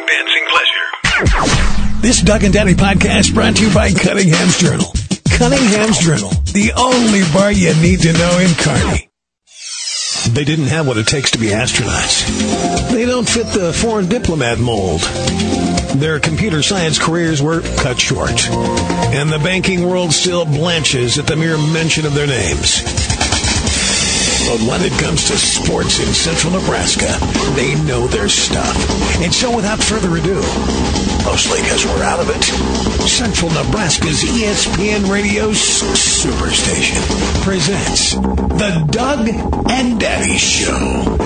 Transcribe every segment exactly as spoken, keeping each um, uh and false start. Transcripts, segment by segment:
dancing pleasure. This Doug and Daddy podcast brought to you by Cunningham's Journal. Cunningham's Journal, the only bar you need to know in Kearney. They didn't have what it takes to be astronauts. They don't fit the foreign diplomat mold. Their computer science careers were cut short. And the banking world still blanches at the mere mention of their names. But when it comes to sports in central Nebraska, they know their stuff. And so without further ado, mostly because we're out of it, Central Nebraska's E S P N Radio Superstation presents The Doug and Daddy Show.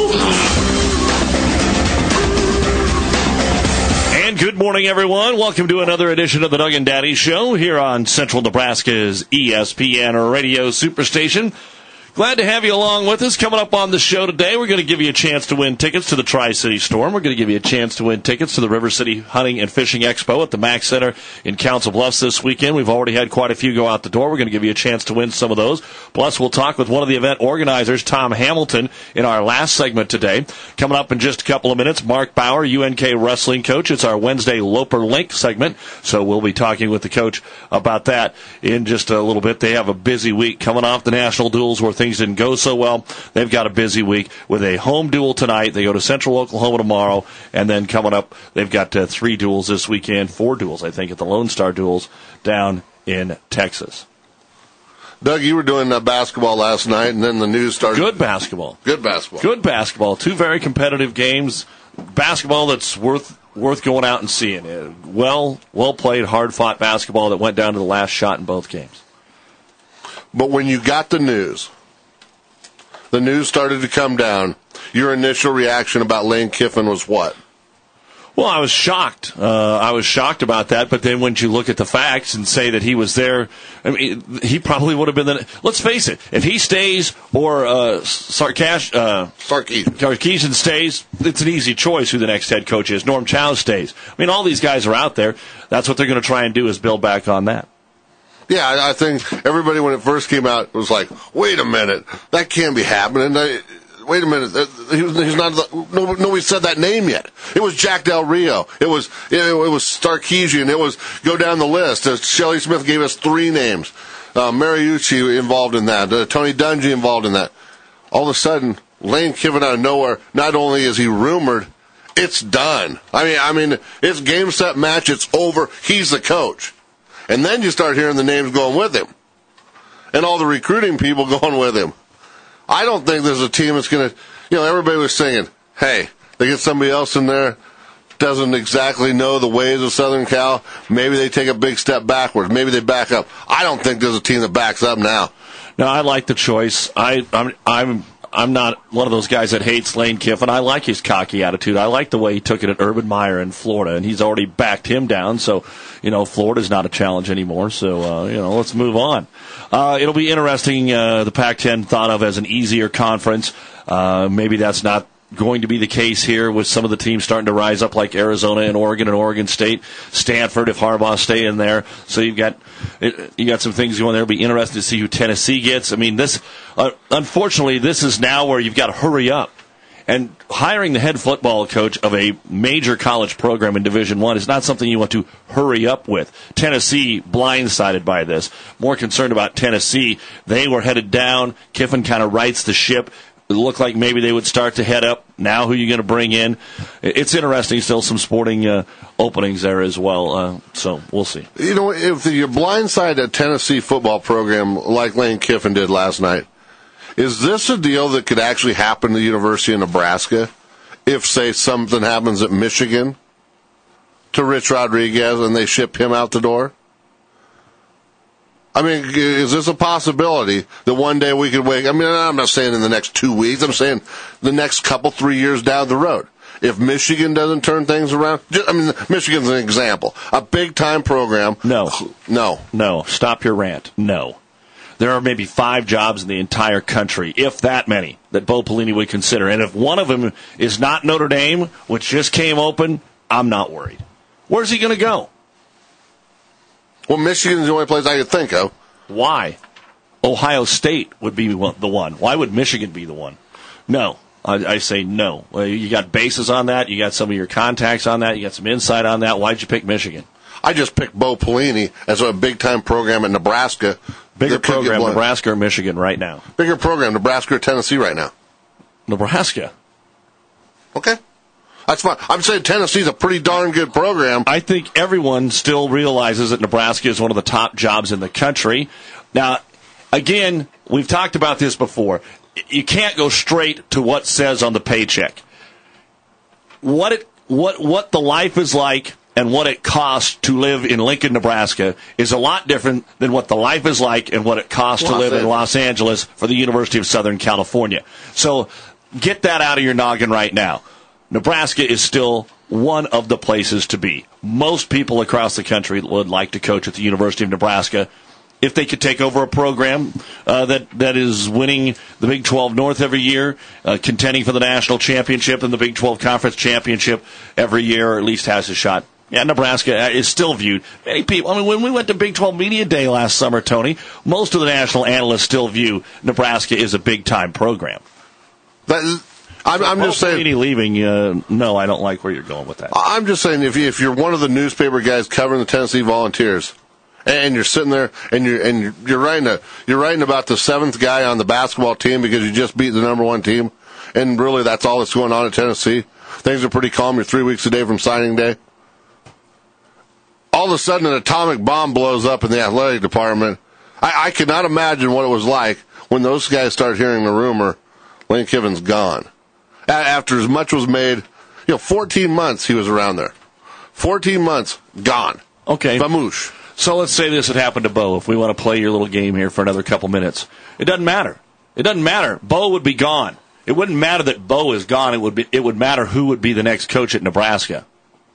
And good morning, everyone. Welcome to another edition of The Doug and Daddy Show here on Central Nebraska's E S P N Radio Superstation. Glad to have you along with us. Coming up on the show today, we're going to give you a chance to win tickets to the Tri-City Storm. We're going to give you a chance to win tickets to the River City Hunting and Fishing Expo at the Mack Center in Council Bluffs this weekend. We've already had quite a few go out the door. We're going to give you a chance to win some of those. Plus, we'll talk with one of the event organizers, Tom Hamilton, in our last segment today. Coming up in just a couple of minutes, Mark Bauer, U N K wrestling coach. It's our Wednesday Loper Link segment, so we'll be talking with the coach about that in just a little bit. They have a busy week coming off the national duels where things didn't go so well. They've got a busy week with a home duel tonight. They go to Central Oklahoma tomorrow, and then coming up, they've got uh, three duels this weekend, four duels, I think, at the Lone Star Duels down in Texas. Doug, you were doing uh, basketball last night, and then the news started. Good basketball. Good basketball. Good basketball. Two very competitive games. Basketball that's worth worth going out and seeing. Uh, well, well played, hard fought basketball that went down to the last shot in both games. But when you got the news, the news started to come down, your initial reaction about Lane Kiffin was what? Well, I was shocked. Uh, I was shocked about that, but then when you look at the facts and say that he was there, I mean, he probably would have been the... Let's face it, if he stays or uh, Sarkash, uh, Sarkeesian. Sarkeesian stays, it's an easy choice who the next head coach is. Norm Chow stays. I mean, all these guys are out there. That's what they're going to try and do is build back on that. Yeah, I, I think everybody, when it first came out, was like, wait a minute, that can't be happening. I, wait a minute, he was, he's not, nobody, nobody said that name yet. It was Jack Del Rio. It was it, it was Sarkeesian. It was, go down the list. Uh, Shelley Smith gave us three names. Uh, Mariucci involved in that. Uh, Tony Dungy involved in that. All of a sudden, Lane Kiffin out of nowhere, not only is he rumored, it's done. I mean, I mean, it's game, set, match, it's over. He's the coach. And then you start hearing the names going with him. And all the recruiting people going with him. I don't think there's a team that's going to, you know, everybody was saying, hey, they get somebody else in there, doesn't exactly know the ways of Southern Cal, maybe they take a big step backwards, maybe they back up. I don't think there's a team that backs up now. No, I like the choice. I, I'm, I'm, I'm not one of those guys that hates Lane Kiffin. I like his cocky attitude. I like the way he took it at Urban Meyer in Florida, and he's already backed him down. So, you know, Florida's not a challenge anymore. So, uh, you know, let's move on. Uh, it'll be interesting. Uh, the Pac ten thought of as an easier conference. Uh, maybe that's not going to be the case here with some of the teams starting to rise up like Arizona and Oregon and Oregon State, Stanford if Harbaugh stay in there. So you've got you got some things going there. It'll be interesting to see who Tennessee gets. I mean, this uh, unfortunately this is now where you've got to hurry up. And hiring the head football coach of a major college program in Division One is not something you want to hurry up with. Tennessee blindsided by this. More concerned about Tennessee. They were headed down. Kiffin kind of rights the ship. It looked like maybe they would start to head up. Now who are you going to bring in? It's interesting. Still some sporting uh, openings there as well. Uh, so we'll see. You know, if you're blindsided a Tennessee football program like Lane Kiffin did last night, is this a deal that could actually happen to the University of Nebraska if, say, something happens at Michigan to Rich Rodriguez and they ship him out the door? I mean, is this a possibility that one day we could wake? I mean, I'm not saying in the next two weeks. I'm saying the next couple, three years down the road. If Michigan doesn't turn things around, just, I mean, Michigan's an example. A big-time program. No. No. No. Stop your rant. No. There are maybe five jobs in the entire country, if that many, that Bo Pelini would consider. And if one of them is not Notre Dame, which just came open, I'm not worried. Where's he going to go? Well, Michigan's the only place I could think of. Why? Ohio State would be the one. Why would Michigan be the one? No. I, I say no. Well, you got bases on that. You got some of your contacts on that. You got some insight on that. Why'd you pick Michigan? I just picked Bo Pelini as a big-time program in Nebraska. Bigger program, Nebraska or Michigan right now? Bigger program, Nebraska or Tennessee right now? Nebraska. Okay. That's fine. I'm saying Tennessee's a pretty darn good program. I think everyone still realizes that Nebraska is one of the top jobs in the country. Now, again, we've talked about this before. You can't go straight to what says on the paycheck. What it, what, what the life is like and what it costs to live in Lincoln, Nebraska is a lot different than what the life is like and what it costs to live in Los Angeles for the University of Southern California. So get that out of your noggin right now. Nebraska is still one of the places to be. Most people across the country would like to coach at the University of Nebraska. If they could take over a program uh, that, that is winning the Big twelve North every year, uh, contending for the national championship and the Big twelve Conference championship every year, or at least has a shot. Yeah, Nebraska is still viewed. Many people, I mean, when we went to Big twelve Media Day last summer, Tony, most of the national analysts still view Nebraska as a big-time program. That, I'm, I'm just saying. Leaving, uh, no, I don't like where you're going with that. I'm just saying, if, you, if you're one of the newspaper guys covering the Tennessee Volunteers, and you're sitting there and you're and you're writing a, you're writing about the seventh guy on the basketball team because you just beat the number one team, and really that's all that's going on at Tennessee. Things are pretty calm. You're three weeks away from signing day. All of a sudden, an atomic bomb blows up in the athletic department. I, I cannot imagine what it was like when those guys started hearing the rumor Lane Kiffin's gone. After as much was made, you know, fourteen months he was around there. fourteen months, gone. Okay. Famoosh. So let's say this had happened to Bo, if we want to play your little game here for another couple minutes. It doesn't matter. It doesn't matter. Bo would be gone. It wouldn't matter that Bo is gone. It would be. It would matter who would be the next coach at Nebraska.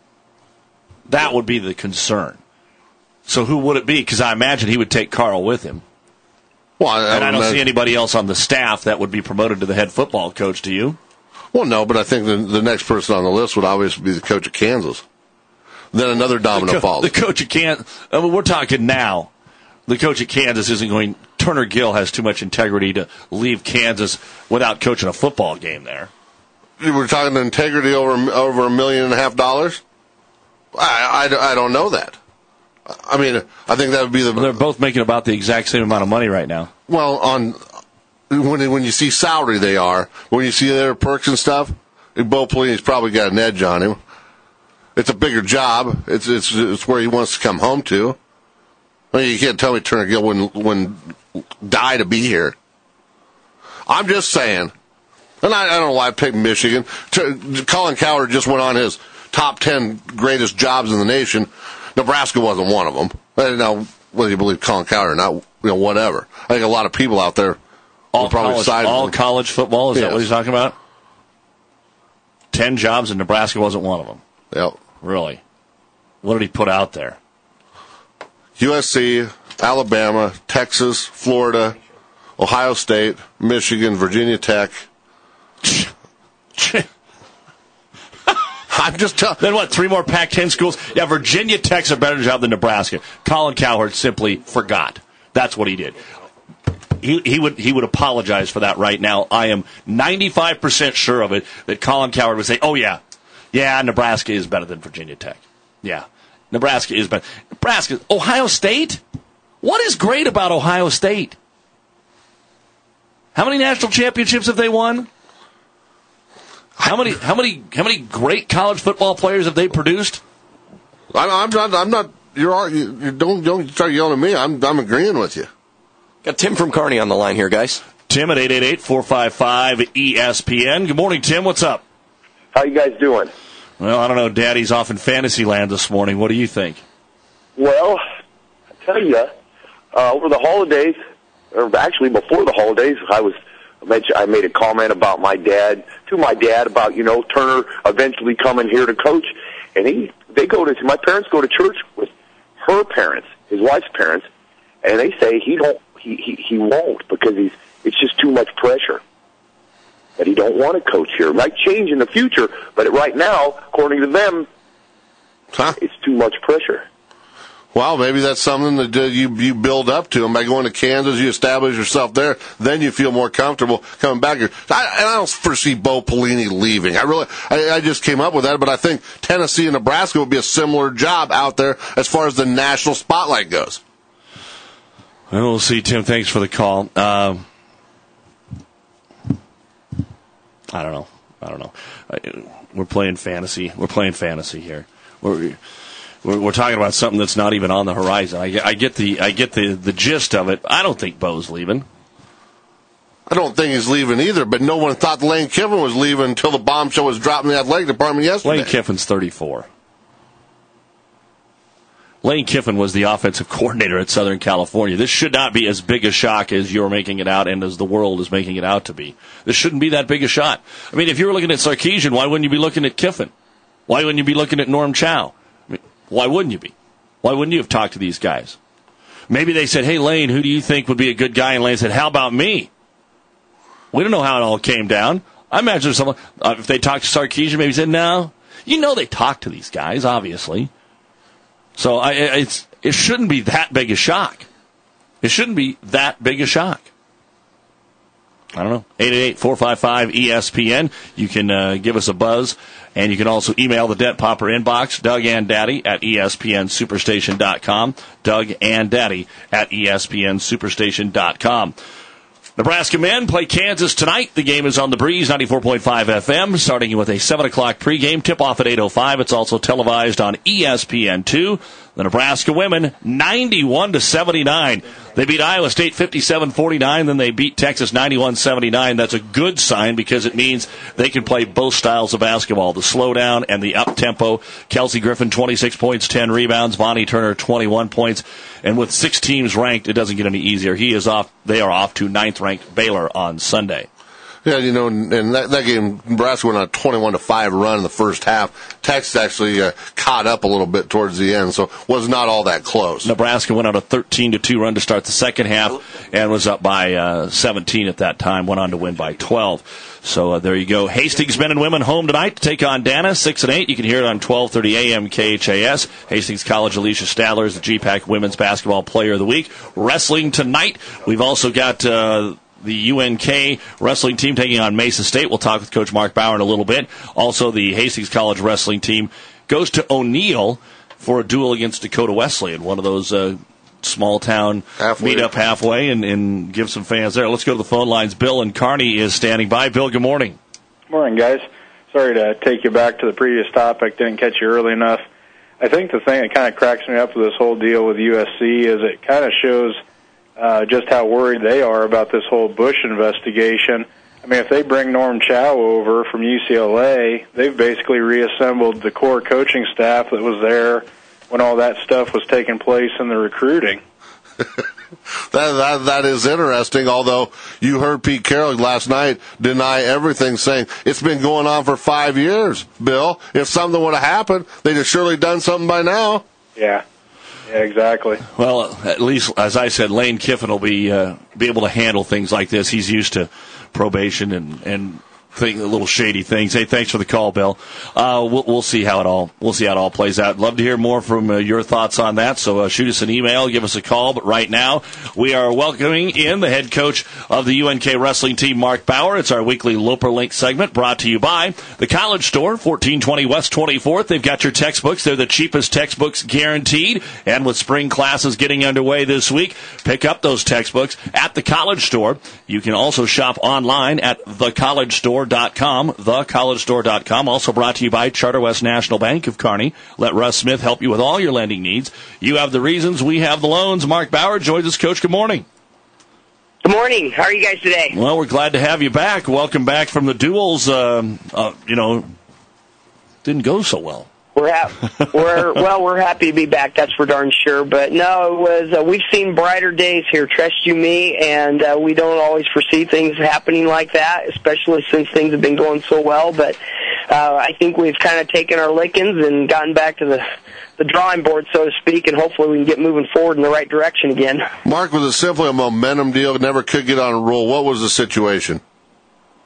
That would be the concern. So who would it be? Because I imagine he would take Carl with him. Well, I, and I, I don't imagine. see anybody else on the staff that would be promoted to the head football coach, do you? Well, no, but I think the, the next person on the list would obviously be the coach of Kansas. Then another domino the co- falls. The coach of Kansas, I mean, we're talking now. The coach of Kansas isn't going, Turner Gill has too much integrity to leave Kansas without coaching a football game there. We're talking integrity over over a million and a half dollars? I, I, I don't know that. I mean, I think that would be the... Well, they're both making about the exact same amount of money right now. Well, on when when you see salary, they are. When you see their perks and stuff, Bo Pelini's probably got an edge on him. It's a bigger job. It's it's it's where he wants to come home to. I mean, you can't tell me Turner Gill wouldn't, wouldn't die to be here. I'm just saying. And I, I don't know why I picked Michigan. Colin Cowherd just went on his top ten greatest jobs in the nation. Nebraska wasn't one of them. Now, whether you believe Colin Cowherd or not, you know, whatever. I think a lot of people out there all will probably college, side with all them. college football. Is Yes. that what he's talking about? Ten jobs and Nebraska wasn't one of them. Yep. Really? What did he put out there? U S C, Alabama, Texas, Florida, Ohio State, Michigan, Virginia Tech. I'm just telling. Then what? Three more Pac ten schools? Yeah, Virginia Tech's a better job than Nebraska. Colin Cowherd simply forgot. That's what he did. He, he would he would apologize for that right now. I am ninety-five percent sure of it that Colin Cowherd would say, "Oh yeah, yeah, Nebraska is better than Virginia Tech. Yeah, Nebraska is better. Nebraska, Ohio State. What is great about Ohio State? How many national championships have they won? How many how many how many great college football players have they produced? I'm, I'm not. I'm not. You're. You, you don't don't start yelling at me. I'm. I'm agreeing with you. Got Tim from Kearney on the line here, guys. Tim at eight eight eight, four five five, E S P N. Good morning, Tim. What's up? How you guys doing? Well, I don't know. Daddy's off in fantasy land this morning. What do you think? Well, I tell you, uh, over the holidays, or actually before the holidays, I was I made a comment about my dad to my dad about you know Turner eventually coming here to coach, and he they go to my parents go to church with her parents, his wife's parents, and they say he don't he he, he won't because he's it's just too much pressure. That he don't want to coach here. It might change in the future, but right now, according to them, Huh? it's too much pressure. Well, maybe that's something that uh, you you build up to. And by going to Kansas, you establish yourself there. Then you feel more comfortable coming back here. I, and I don't foresee Bo Pelini leaving. I really, I, I just came up with that, but I think Tennessee and Nebraska would be a similar job out there as far as the national spotlight goes. Well, we'll see, Tim. Thanks for the call. Um, I don't know. I don't know. We're playing fantasy. We're playing fantasy here. We're we're, we're talking about something that's not even on the horizon. I get, I get the I get the, the gist of it. I don't think Bo's leaving. I don't think he's leaving either, but no one thought Lane Kiffin was leaving until the bombshell was dropped in the athletic department yesterday. Lane Kiffin's thirty-four. Lane Kiffin was the offensive coordinator at Southern California. This should not be as big a shock as you're making it out and as the world is making it out to be. This shouldn't be that big a shot. I mean, if you were looking at Sarkisian, why wouldn't you be looking at Kiffin? Why wouldn't you be looking at Norm Chow? I mean, why wouldn't you be? Why wouldn't you have talked to these guys? Maybe they said, hey, Lane, who do you think would be a good guy? And Lane said, how about me? We don't know how it all came down. I imagine someone, uh, if they talked to Sarkisian, maybe said, no. You know they talk to these guys, obviously. So I, it's, it shouldn't be that big a shock. It shouldn't be that big a shock. I don't know. eight eight eight, four five five, E S P N. You can uh, give us a buzz, and you can also email the Dent Popper inbox, Doug and Daddy at E S P N superstation dot com, Doug and Daddy at E S P N superstation dot com. Nebraska men play Kansas tonight. The game is on the Breeze, ninety-four point five F M, starting with a seven o'clock pregame. Tip-off at eight oh five. It's also televised on E S P N two. The Nebraska women, ninety-one to seventy-nine. They beat Iowa State fifty-seven forty-nine, then they beat Texas ninety-one seventy-nine. That's a good sign because it means they can play both styles of basketball, the slowdown and the up-tempo. Kelsey Griffin, twenty-six points, ten rebounds. Vonnie Turner, twenty-one points. And with six teams ranked, it doesn't get any easier. He is off. They are off to ninth-ranked Baylor on Sunday. Yeah, you know, in that, that game, Nebraska went on a twenty-one to five run in the first half. Texas actually uh, caught up a little bit towards the end, so was not all that close. Nebraska went on a thirteen to two run to start the second half and was up by uh, seventeen at that time, went on to win by twelve. So uh, there you go. Hastings men and women home tonight to take on Dana, six and eight. You can hear it on twelve thirty A M K H A S. Hastings College Alicia Stadler is the G PAC Women's Basketball Player of the Week. Wrestling tonight. We've also got Uh, the U N K wrestling team taking on Mesa State. We'll talk with Coach Mark Bauer in a little bit. Also, the Hastings College wrestling team goes to O'Neill for a duel against Dakota Wesleyan, one of those uh, small-town meet-up halfway, and, and give some fans there. Let's go to the phone lines. Bill and Kearney is standing by. Bill, good morning. Morning, guys. Sorry to take you back to the previous topic. Didn't catch you early enough. I think the thing that kind of cracks me up with this whole deal with U S C is it kind of shows Uh, just how worried they are about this whole Bush investigation. I mean, if they bring Norm Chow over from U C L A, they've basically reassembled the core coaching staff that was there when all that stuff was taking place in the recruiting. that, that that is interesting, although you heard Pete Carroll last night deny everything, saying it's been going on for five years, Bill. If something would have happened, they'd have surely done something by now. Yeah. Yeah, exactly. Well, at least, as I said, Lane Kiffin will be uh, be able to handle things like this. He's used to probation and and thing, little shady things. Hey, thanks for the call, Bill. Uh, we'll, we'll see how it all we'll see how it all plays out. Love to hear more from uh, your thoughts on that. So uh, shoot us an email, give us a call. But right now, we are welcoming in the head coach of the U N K wrestling team, Mark Bauer. It's our weekly Loper Link segment brought to you by the College Store, fourteen twenty West twenty-fourth. They've got your textbooks. They're the cheapest textbooks guaranteed. And with spring classes getting underway this week, pick up those textbooks at the College Store. You can also shop online at the college store dot com, the college store dot com. Also brought to you by Charter West National Bank of Kearney. Let Russ Smith help you with all your lending needs. You have the reasons, we have the loans. Mark Bauer joins us. Coach, good morning. Good morning. How are you guys today? Well, we're glad to have you back. Welcome back from the duels. Um, uh, you know, didn't go so well. We're ha- we're well. We're happy to be back. That's for darn sure. But no, it was. Uh, we've seen brighter days here. Trust you me, and uh, we don't always foresee things happening like that, especially since things have been going so well. But uh, I think we've kind of taken our lickings and gotten back to the the drawing board, so to speak, and hopefully we can get moving forward in the right direction again. Mark, was it simply a momentum deal? Never could get on a roll. What was the situation?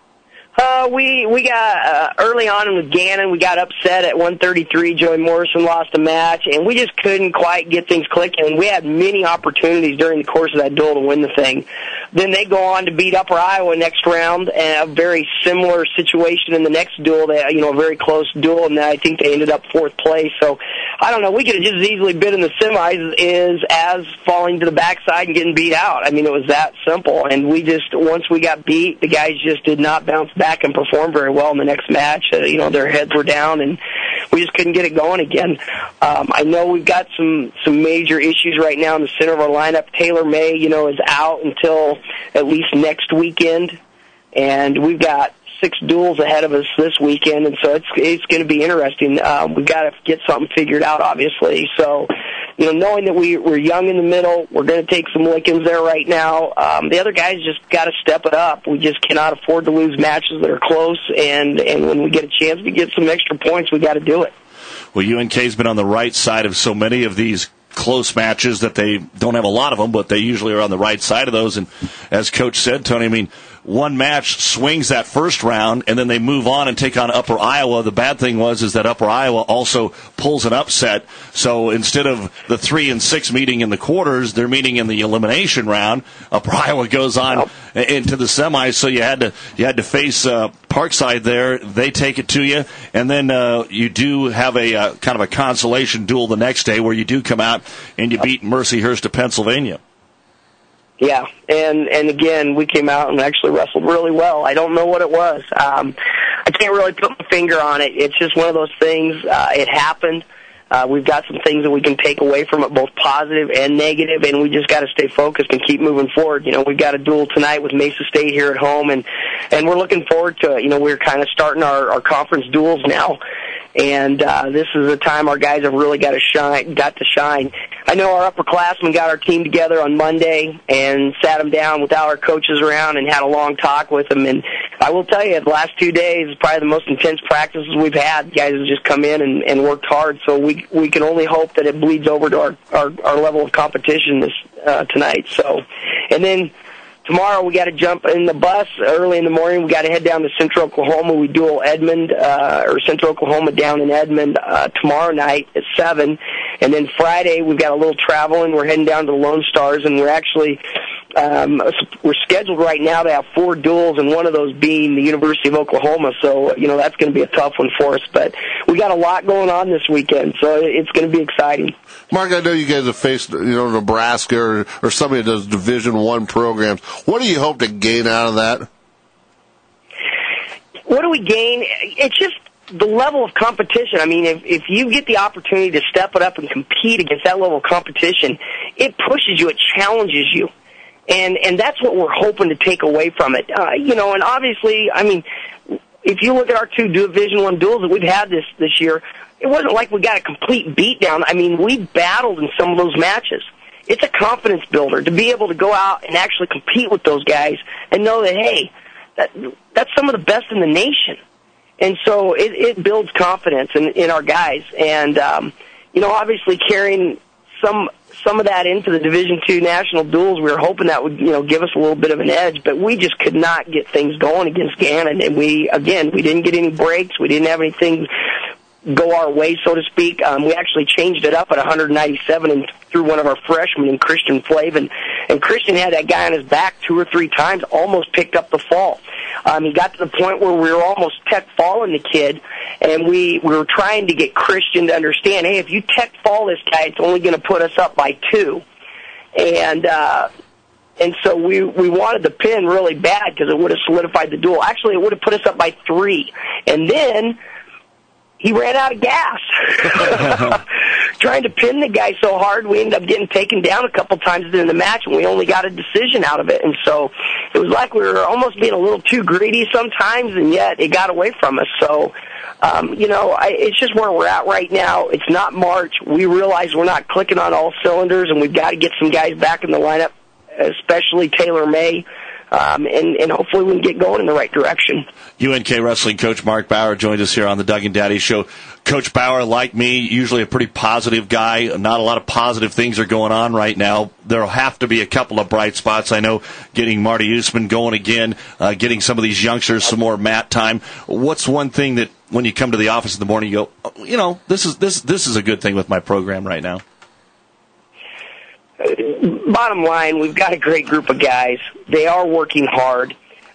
Uh, we we got uh, early on with Gannon. We got upset at one thirty-three. Joey Morrison lost a match, and we just couldn't quite get things clicking. We had many opportunities during the course of that duel to win the thing. Then they go on to beat Upper Iowa next round, and a very similar situation in the next duel. They, you know, a very close duel, and I think they ended up fourth place. So I don't know. We could have just as easily been in the semis is as falling to the backside and getting beat out. I mean, it was that simple. And we just once we got beat, the guys just did not bounce back and perform very well in the next match. Uh, you know, their heads were down, and we just couldn't get it going again. Um, I know we've got some some major issues right now in the center of our lineup. Taylor May, you know, is out until at least next weekend, and we've got six duels ahead of us this weekend, and so it's it's going to be interesting. Um, we've got to get something figured out, obviously. So, you know, knowing that we, we're young in the middle, we're going to take some lickings there right now. Um, the other guys just got to step it up. We just cannot afford to lose matches that are close, and, and when we get a chance to get some extra points, we got to do it. Well, U N K's been on the right side of so many of these close matches that they don't have a lot of them, but they usually are on the right side of those. And as Coach said, Tony, I mean, one match swings that first round, and then they move on and take on Upper Iowa. The bad thing was is that Upper Iowa also pulls an upset. So instead of the three and six meeting in the quarters, they're meeting in the elimination round. Upper Iowa goes on into the semis, so you had to you had to face uh, Parkside there. They take it to you, and then uh, you do have a uh, kind of a consolation duel the next day where you do come out and you beat Mercyhurst of Pennsylvania. Yeah, and and again, we came out and actually wrestled really well. I don't know what it was. Um, I can't really put my finger on it. It's just one of those things. Uh, it happened. Uh, we've got some things that we can take away from it, both positive and negative, and we just got to stay focused and keep moving forward. You know, we've got a duel tonight with Mesa State here at home, and and we're looking forward to it. You know, we're kind of starting our, our conference duels now. And uh, this is a time our guys have really got to shine. Got to shine. I know our upperclassmen got our team together on Monday and sat them down without our coaches around and had a long talk with them. And I will tell you, the last two days is probably the most intense practices we've had. The guys have just come in and, and worked hard. So we we can only hope that it bleeds over to our our, our level of competition this uh, tonight. So, and then. Tomorrow we got to jump in the bus early in the morning. We got to head down to Central Oklahoma. We duel Edmond uh, or Central Oklahoma down in Edmond uh, tomorrow night at seven, and then Friday we've got a little traveling. We're heading down to the Lone Stars, and we're actually um, we're scheduled right now to have four duels, and one of those being the University of Oklahoma. So you know that's going to be a tough one for us, but we got a lot going on this weekend, so it's going to be exciting. Mark, I know you guys have faced, you know, Nebraska or, or somebody that does Division One programs. What do you hope to gain out of that? What do we gain? It's just the level of competition. I mean, if, if you get the opportunity to step it up and compete against that level of competition, it pushes you, it challenges you. And and that's what we're hoping to take away from it. Uh, you know, and obviously, I mean, if you look at our two Division One duels that we've had this, this year, it wasn't like we got a complete beatdown. I mean, we battled in some of those matches. It's a confidence builder to be able to go out and actually compete with those guys and know that, hey, that that's some of the best in the nation. And so it, it builds confidence in, in our guys. And, um, you know, obviously carrying some some of that into the Division Two national duels, we were hoping that would, you know, give us a little bit of an edge. But we just could not get things going against Gannon. And we, again, we didn't get any breaks. We didn't have anything go our way, so to speak. Um, we actually changed it up at one ninety-seven and through one of our freshmen in Christian Flavin. And Christian had that guy on his back two or three times, almost picked up the fall. Um, he got to the point where we were almost tech falling the kid, and we, we were trying to get Christian to understand, hey, if you tech fall this guy, it's only going to put us up by two. And, uh, and so we, we wanted the pin really bad because it would have solidified the duel. Actually, it would have put us up by three. And then he ran out of gas. Trying to pin the guy so hard, we ended up getting taken down a couple times during the match, and we only got a decision out of it. And so it was like we were almost being a little too greedy sometimes, and yet it got away from us. So, um, you know, I, it's just where we're at right now. It's not March. We realize we're not clicking on all cylinders, and we've got to get some guys back in the lineup, especially Taylor May. um, and, and hopefully we can get going in the right direction. U N K Wrestling coach Mark Bauer joined us here on the Doug and Daddy Show. Coach Bauer, like me, usually a pretty positive guy. Not a lot of positive things are going on right now. There'll have to be a couple of bright spots. I know getting Marty Usman going again, uh, getting some of these youngsters some more mat time. What's one thing that when you come to the office in the morning, you go, oh, you know, this is this this is a good thing with my program right now? Bottom line, we've got a great group of guys. They are working hard.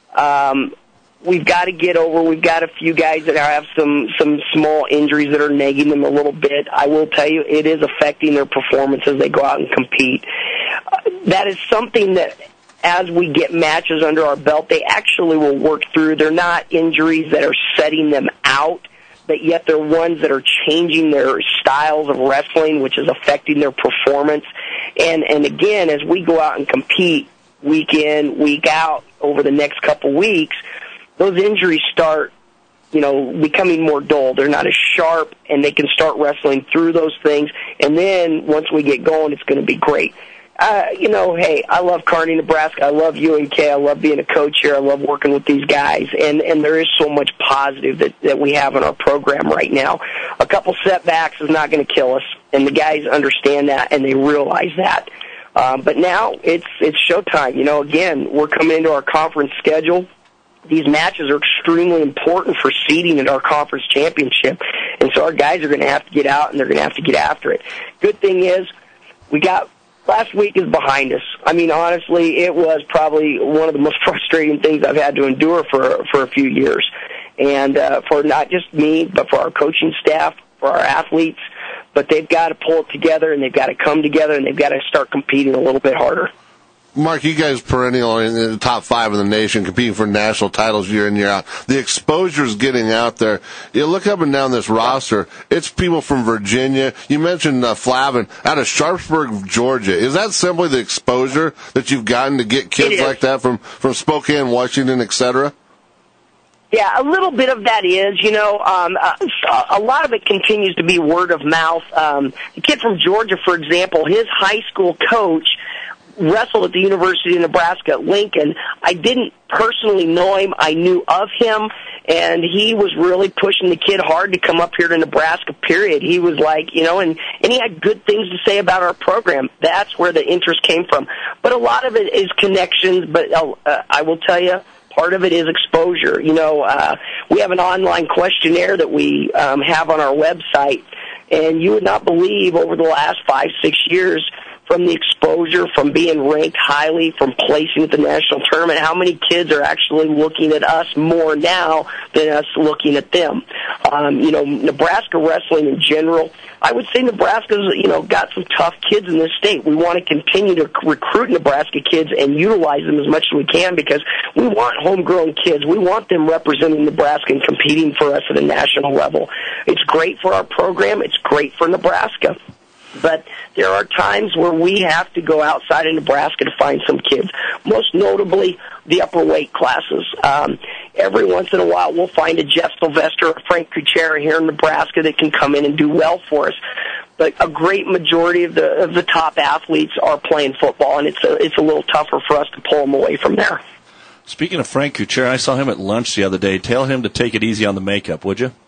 Um, we've got to get over. We've got a few guys that have some, some small injuries that are nagging them a little bit. I will tell you, it is affecting their performance as they go out and compete. Uh, that is something that, as we get matches under our belt, they actually will work through. They're not injuries that are setting them out, but yet they're ones that are changing their styles of wrestling, which is affecting their performance. And, and again, as we go out and compete week in, week out over the next couple weeks, those injuries start, you know, becoming more dull. They're not as sharp, and they can start wrestling through those things. And then once we get going, it's going to be great. Uh, you know, hey, I love Kearney, Nebraska. I love U N K. I love being a coach here. I love working with these guys. And, and there is so much positive that, that we have in our program right now. A couple setbacks is not going to kill us, and the guys understand that, and they realize that. Um, but now it's it's showtime. You know, again, we're coming into our conference schedule. These matches are extremely important for seeding in our conference championship. And so our guys are going to have to get out, and they're going to have to get after it. Good thing is we got – last week is behind us. I mean, honestly, it was probably one of the most frustrating things I've had to endure for for a few years. And uh, for not just me, but for our coaching staff, for our athletes. But they've got to pull it together, and they've got to come together, and they've got to start competing a little bit harder. Mark, you guys perennial in the top five in the nation, competing for national titles year in, year out. The exposure's getting out there. You look up and down this roster, it's people from Virginia. You mentioned uh, Flavin out of Sharpsburg, Georgia. Is that simply the exposure that you've gotten to get kids like that from, from Spokane, Washington, et cetera? Yeah, a little bit of that is, you know, um, uh, a lot of it continues to be word of mouth. Um, the kid from Georgia, for example, his high school coach wrestled at the University of Nebraska at Lincoln. I didn't personally know him. I knew of him, and he was really pushing the kid hard to come up here to Nebraska, period. He was like, you know, and, and he had good things to say about our program. That's where the interest came from. But a lot of it is connections, but uh, I will tell you, part of it is exposure. You know, uh, we have an online questionnaire that we um, have on our website, and you would not believe over the last five, six years, from the exposure, from being ranked highly, from placing at the national tournament, how many kids are actually looking at us more now than us looking at them? Um, you know, Nebraska wrestling in general, I would say Nebraska's, you know, got some tough kids in this state. We want to continue to recruit Nebraska kids and utilize them as much as we can because we want homegrown kids. We want them representing Nebraska and competing for us at a national level. It's great for our program. It's great for Nebraska. But there are times where we have to go outside of Nebraska to find some kids, most notably the upper weight classes. Um, every once in a while we'll find a Jeff Sylvester or Frank Kuchera here in Nebraska that can come in and do well for us. But a great majority of the of the top athletes are playing football, and it's a, it's a little tougher for us to pull them away from there. Speaking of Frank Kuchera, I saw him at lunch the other day. Tell him to take it easy on the makeup, would you?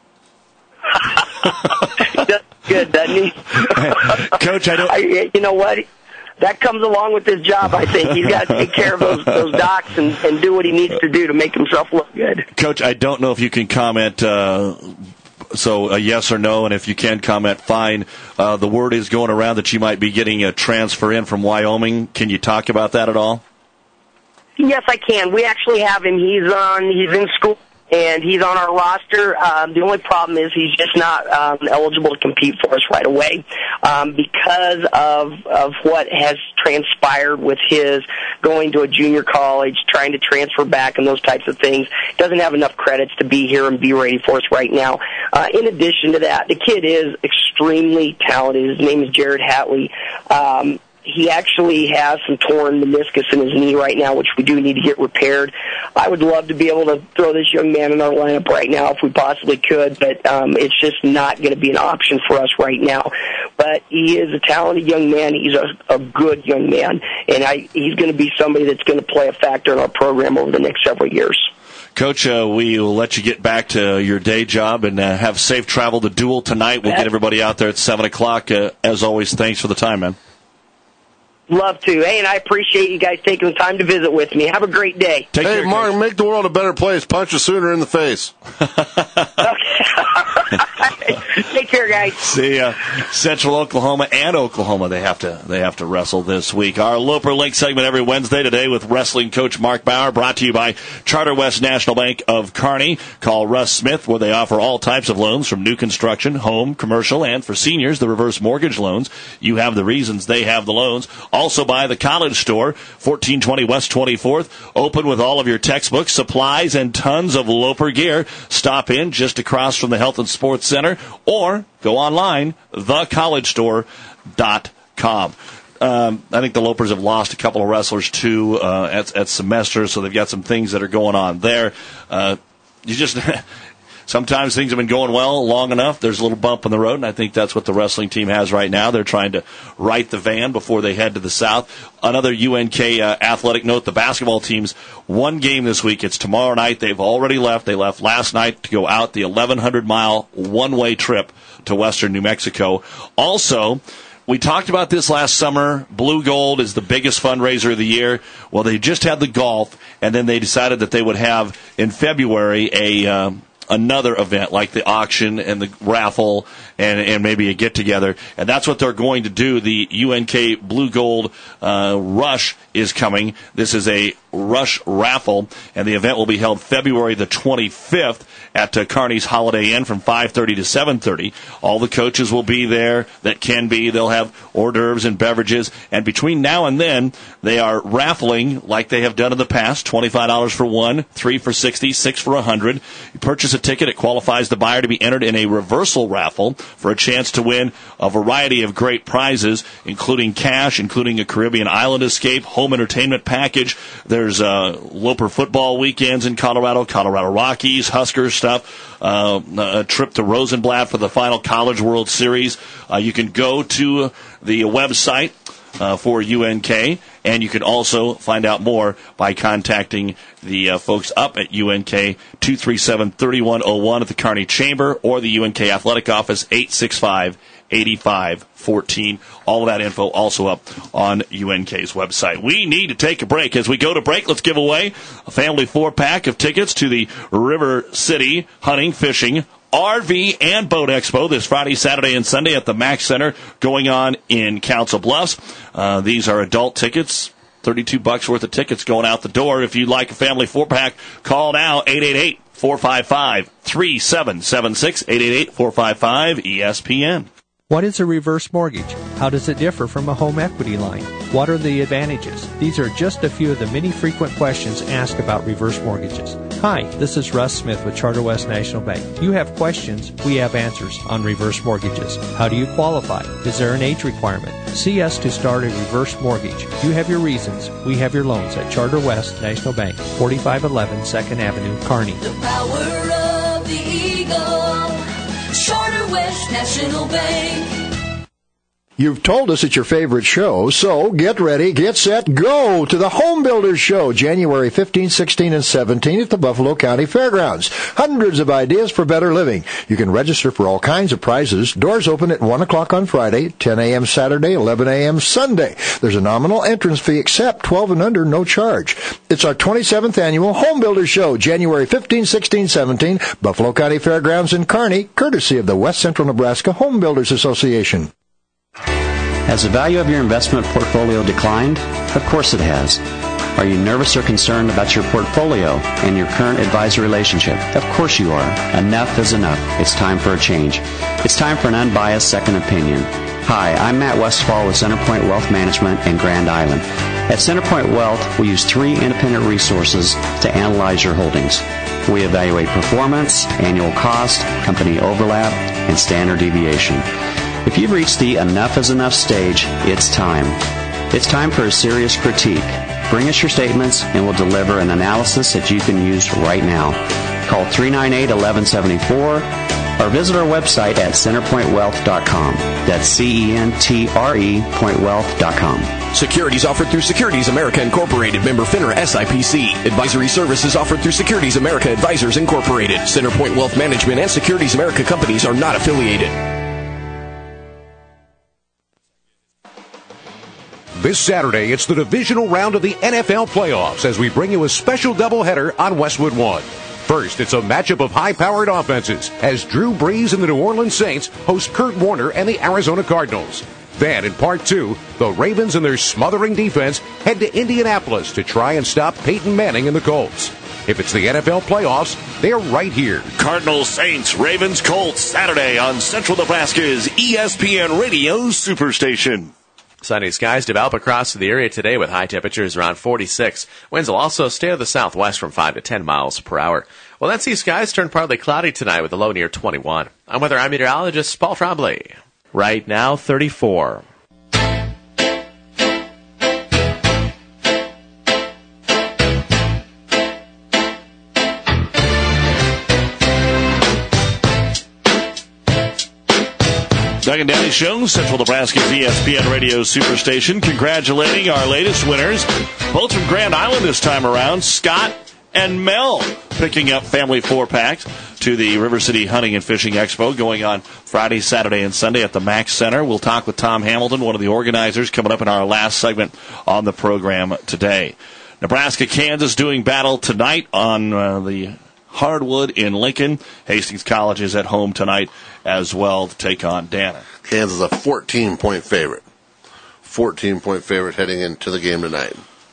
Good, doesn't he? Coach, I don't... I, you know what? That comes along with his job, I think. He's got to take care of those, those docs and, and do what he needs to do to make himself look good. Coach, I don't know if you can comment, uh, so a yes or no, and if you can comment, fine. Uh, the word is going around that you might be getting a transfer in from Wyoming. Can you talk about that at all? Yes, I can. We actually have him. He's on. He's in school. And he's on our roster. Um, the only problem is he's just not um, eligible to compete for us right away um, because of of what has transpired with his going to a junior college, trying to transfer back, and those types of things. Doesn't have enough credits to be here and be ready for us right now. Uh, in addition to that, the kid is extremely talented. His name is Jared Hatley. Um, he actually has some torn meniscus in his knee right now, which we do need to get repaired. I would love to be able to throw this young man in our lineup right now if we possibly could, but um, it's just not going to be an option for us right now. But he is a talented young man. He's a, a good young man, and I, he's going to be somebody that's going to play a factor in our program over the next several years. Coach, uh, we will let you get back to your day job and uh, have safe travel to Duel tonight. We'll get everybody out there at seven o'clock. Uh, as always, thanks for the time, man. Love to. Hey, and I appreciate you guys taking the time to visit with me. Have a great day. Take hey, care, Mark, Coach. Make the world a better place. Punch a Sooner in the face. Take care, guys. See ya. Central Oklahoma and Oklahoma, they have to they have to wrestle this week. Our Loper Link segment every Wednesday today with wrestling coach Mark Bauer, brought to you by Charter West National Bank of Kearney. Call Russ Smith, where they offer all types of loans from new construction, home, commercial, and for seniors, the reverse mortgage loans. You have the reasons, they have the loans. Also by the College Store, fourteen twenty West twenty-fourth, open with all of your textbooks, supplies, and tons of Loper gear. Stop in just across from the Health and Sports Center, or go online, the college store dot com. Um, I think the Lopers have lost a couple of wrestlers, too, uh, at, at semester, so they've got some things that are going on there. Uh, you just... Sometimes things have been going well long enough. There's a little bump in the road, and I think that's what the wrestling team has right now. They're trying to right the van before they head to the South. Another U N K uh, athletic note, the basketball team's one game this week. It's tomorrow night. They've already left. They left last night to go out the eleven hundred mile one-way trip to western New Mexico. Also, we talked about this last summer. Blue Gold is the biggest fundraiser of the year. Well, they just had the golf, and then they decided that they would have, in February, a... Um, another event like the auction and the raffle and, and maybe a get-together. And that's what they're going to do. The U N K Blue Gold uh, Rush is coming. This is a Rush raffle, and the event will be held February the twenty-fifth at uh, Kearney's Holiday Inn from five thirty to seven thirty. All the coaches will be there that can be. They'll have hors d'oeuvres and beverages. And between now and then, they are raffling like they have done in the past, twenty-five dollars for one, three for sixty, six for one hundred. You purchase a ticket, it qualifies the buyer to be entered in a reversal raffle for a chance to win a variety of great prizes, including cash, including a Caribbean island escape, home entertainment package. There's uh, Loper football weekends in Colorado, Colorado Rockies, Huskers stuff, uh, a trip to Rosenblatt for the final College World Series. Uh, you can go to the website Uh, for U N K, and you can also find out more by contacting the uh, folks up at U N K, two three seven, three one zero one at the Kearney Chamber, or the U N K Athletic Office, eight six five, eight five one four. All of that info also up on U N K's website. We need to take a break. As we go to break, let's give away a family four-pack of tickets to the River City Hunting, Fishing, R V and Boat Expo this Friday, Saturday, and Sunday at the Mack Center going on in Council Bluffs. Uh, these are adult tickets, thirty-two bucks worth of tickets going out the door. If you'd like a family four-pack, call now, eight eight eight, four five five, three seven seven six, eight eight eight, four five five, E S P N. What is a reverse mortgage? How does it differ from a home equity line? What are the advantages? These are just a few of the many frequent questions asked about reverse mortgages. Hi, this is Russ Smith with Charter West National Bank. You have questions, we have answers on reverse mortgages. How do you qualify? Is there an age requirement? See us to start a reverse mortgage. You have your reasons, we have your loans at Charter West National Bank, forty-five eleven second Avenue, Kearney. The power of the Eagle, Charter West National Bank. You've told us it's your favorite show, so get ready, get set, go to the Home Builders Show, January fifteenth, sixteenth, and seventeenth at the Buffalo County Fairgrounds. Hundreds of ideas for better living. You can register for all kinds of prizes. Doors open at one o'clock on Friday, ten a.m. Saturday, eleven a.m. Sunday. There's a nominal entrance fee, except twelve and under, no charge. It's our twenty-seventh annual Home Builders Show, January fifteenth, sixteenth, seventeenth, Buffalo County Fairgrounds in Kearney, courtesy of the West Central Nebraska Home Builders Association. Has the value of your investment portfolio declined? Of course it has. Are you nervous or concerned about your portfolio and your current advisor relationship? Of course you are. Enough is enough. It's time for a change. It's time for an unbiased second opinion. Hi, I'm Matt Westfall with Centerpoint Wealth Management in Grand Island. At Centerpoint Wealth, we use three independent resources to analyze your holdings. We evaluate performance, annual cost, company overlap, and standard deviation. If you've reached the enough is enough stage, it's time. It's time for a serious critique. Bring us your statements and we'll deliver an analysis that you can use right now. Call three nine eight, one one seven four or visit our website at centerpoint wealth dot com. That's C E N T R E point wealth dot com. Securities offered through Securities America Incorporated, member FINRA S I P C. Advisory services offered through Securities America Advisors Incorporated. CenterPoint Wealth Management and Securities America companies are not affiliated. This Saturday, it's the divisional round of the N F L playoffs as we bring you a special doubleheader on Westwood One. First, it's a matchup of high-powered offenses as Drew Brees and the New Orleans Saints host Kurt Warner and the Arizona Cardinals. Then, in part two, the Ravens and their smothering defense head to Indianapolis to try and stop Peyton Manning and the Colts. If it's the N F L playoffs, they're right here. Cardinals, Saints, Ravens, Colts, Saturday on Central Nebraska's E S P N Radio Superstation. Sunny skies develop across the area today with high temperatures around forty-six. Winds will also stay to the southwest from five to ten miles per hour. Well, then see skies turn partly cloudy tonight with a low near twenty-one. I'm weather I'm meteorologist Paul Trombley. Right now, thirty-four. Doug and Danny Show, Central Nebraska's E S P N Radio Superstation, congratulating our latest winners, both from Grand Island this time around, Scott and Mel, picking up family four-packs to the River City Hunting and Fishing Expo going on Friday, Saturday, and Sunday at the Mack Center. We'll talk with Tom Hamilton, one of the organizers, coming up in our last segment on the program today. Nebraska, Kansas doing battle tonight on uh, the hardwood in Lincoln. Hastings College is at home tonight as well to take on Dana. Kansas a fourteen-point favorite. fourteen-point favorite heading into the game tonight.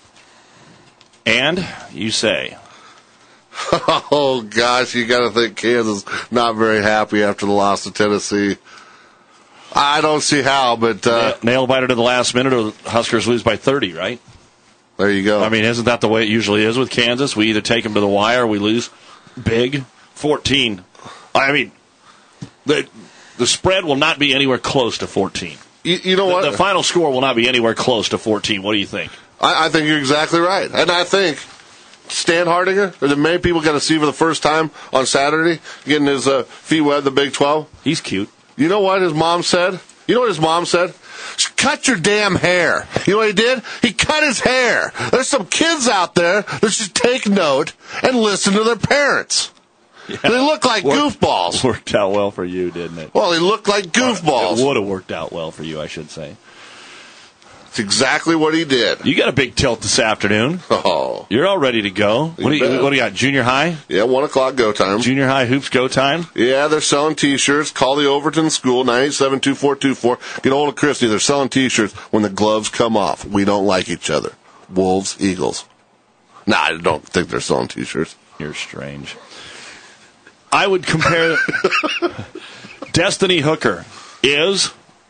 And you say... Oh, gosh, you got to think Kansas not very happy after the loss to Tennessee. I don't see how, but... Uh, Nail biter to the last minute, or Huskers lose by thirty, right? There you go. I mean, isn't that the way it usually is with Kansas? We either take them to the wire or we lose big. fourteen. I mean, the the spread will not be anywhere close to fourteen. You, you know the, what? The final score will not be anywhere close to fourteen. What do you think? I, I think you're exactly right. And I think Stan Hardinger, or the many people got to see for the first time on Saturday, getting his uh, feet wet in the Big twelve. He's cute. You know what his mom said? You know what his mom said? Cut your damn hair. You know what he did? He cut his hair. There's some kids out there that should take note and listen to their parents. Yeah. They look like worked, goofballs. Worked out well for you, didn't it? Well, they look like goofballs. It would have worked out well for you, I should say. It's exactly what he did. You got a big tilt this afternoon. Oh. You're all ready to go. What do, you, what do you got, junior high? Yeah, one o'clock go time. Junior high hoops go time? Yeah, they're selling T-shirts. Call the Overton School, nine eight seven, two four two four. Get hold of Christy. They're selling T-shirts when the gloves come off. We don't like each other. Wolves, Eagles. Nah, I don't think they're selling T-shirts. You're strange. I would compare Destiny Hooker is...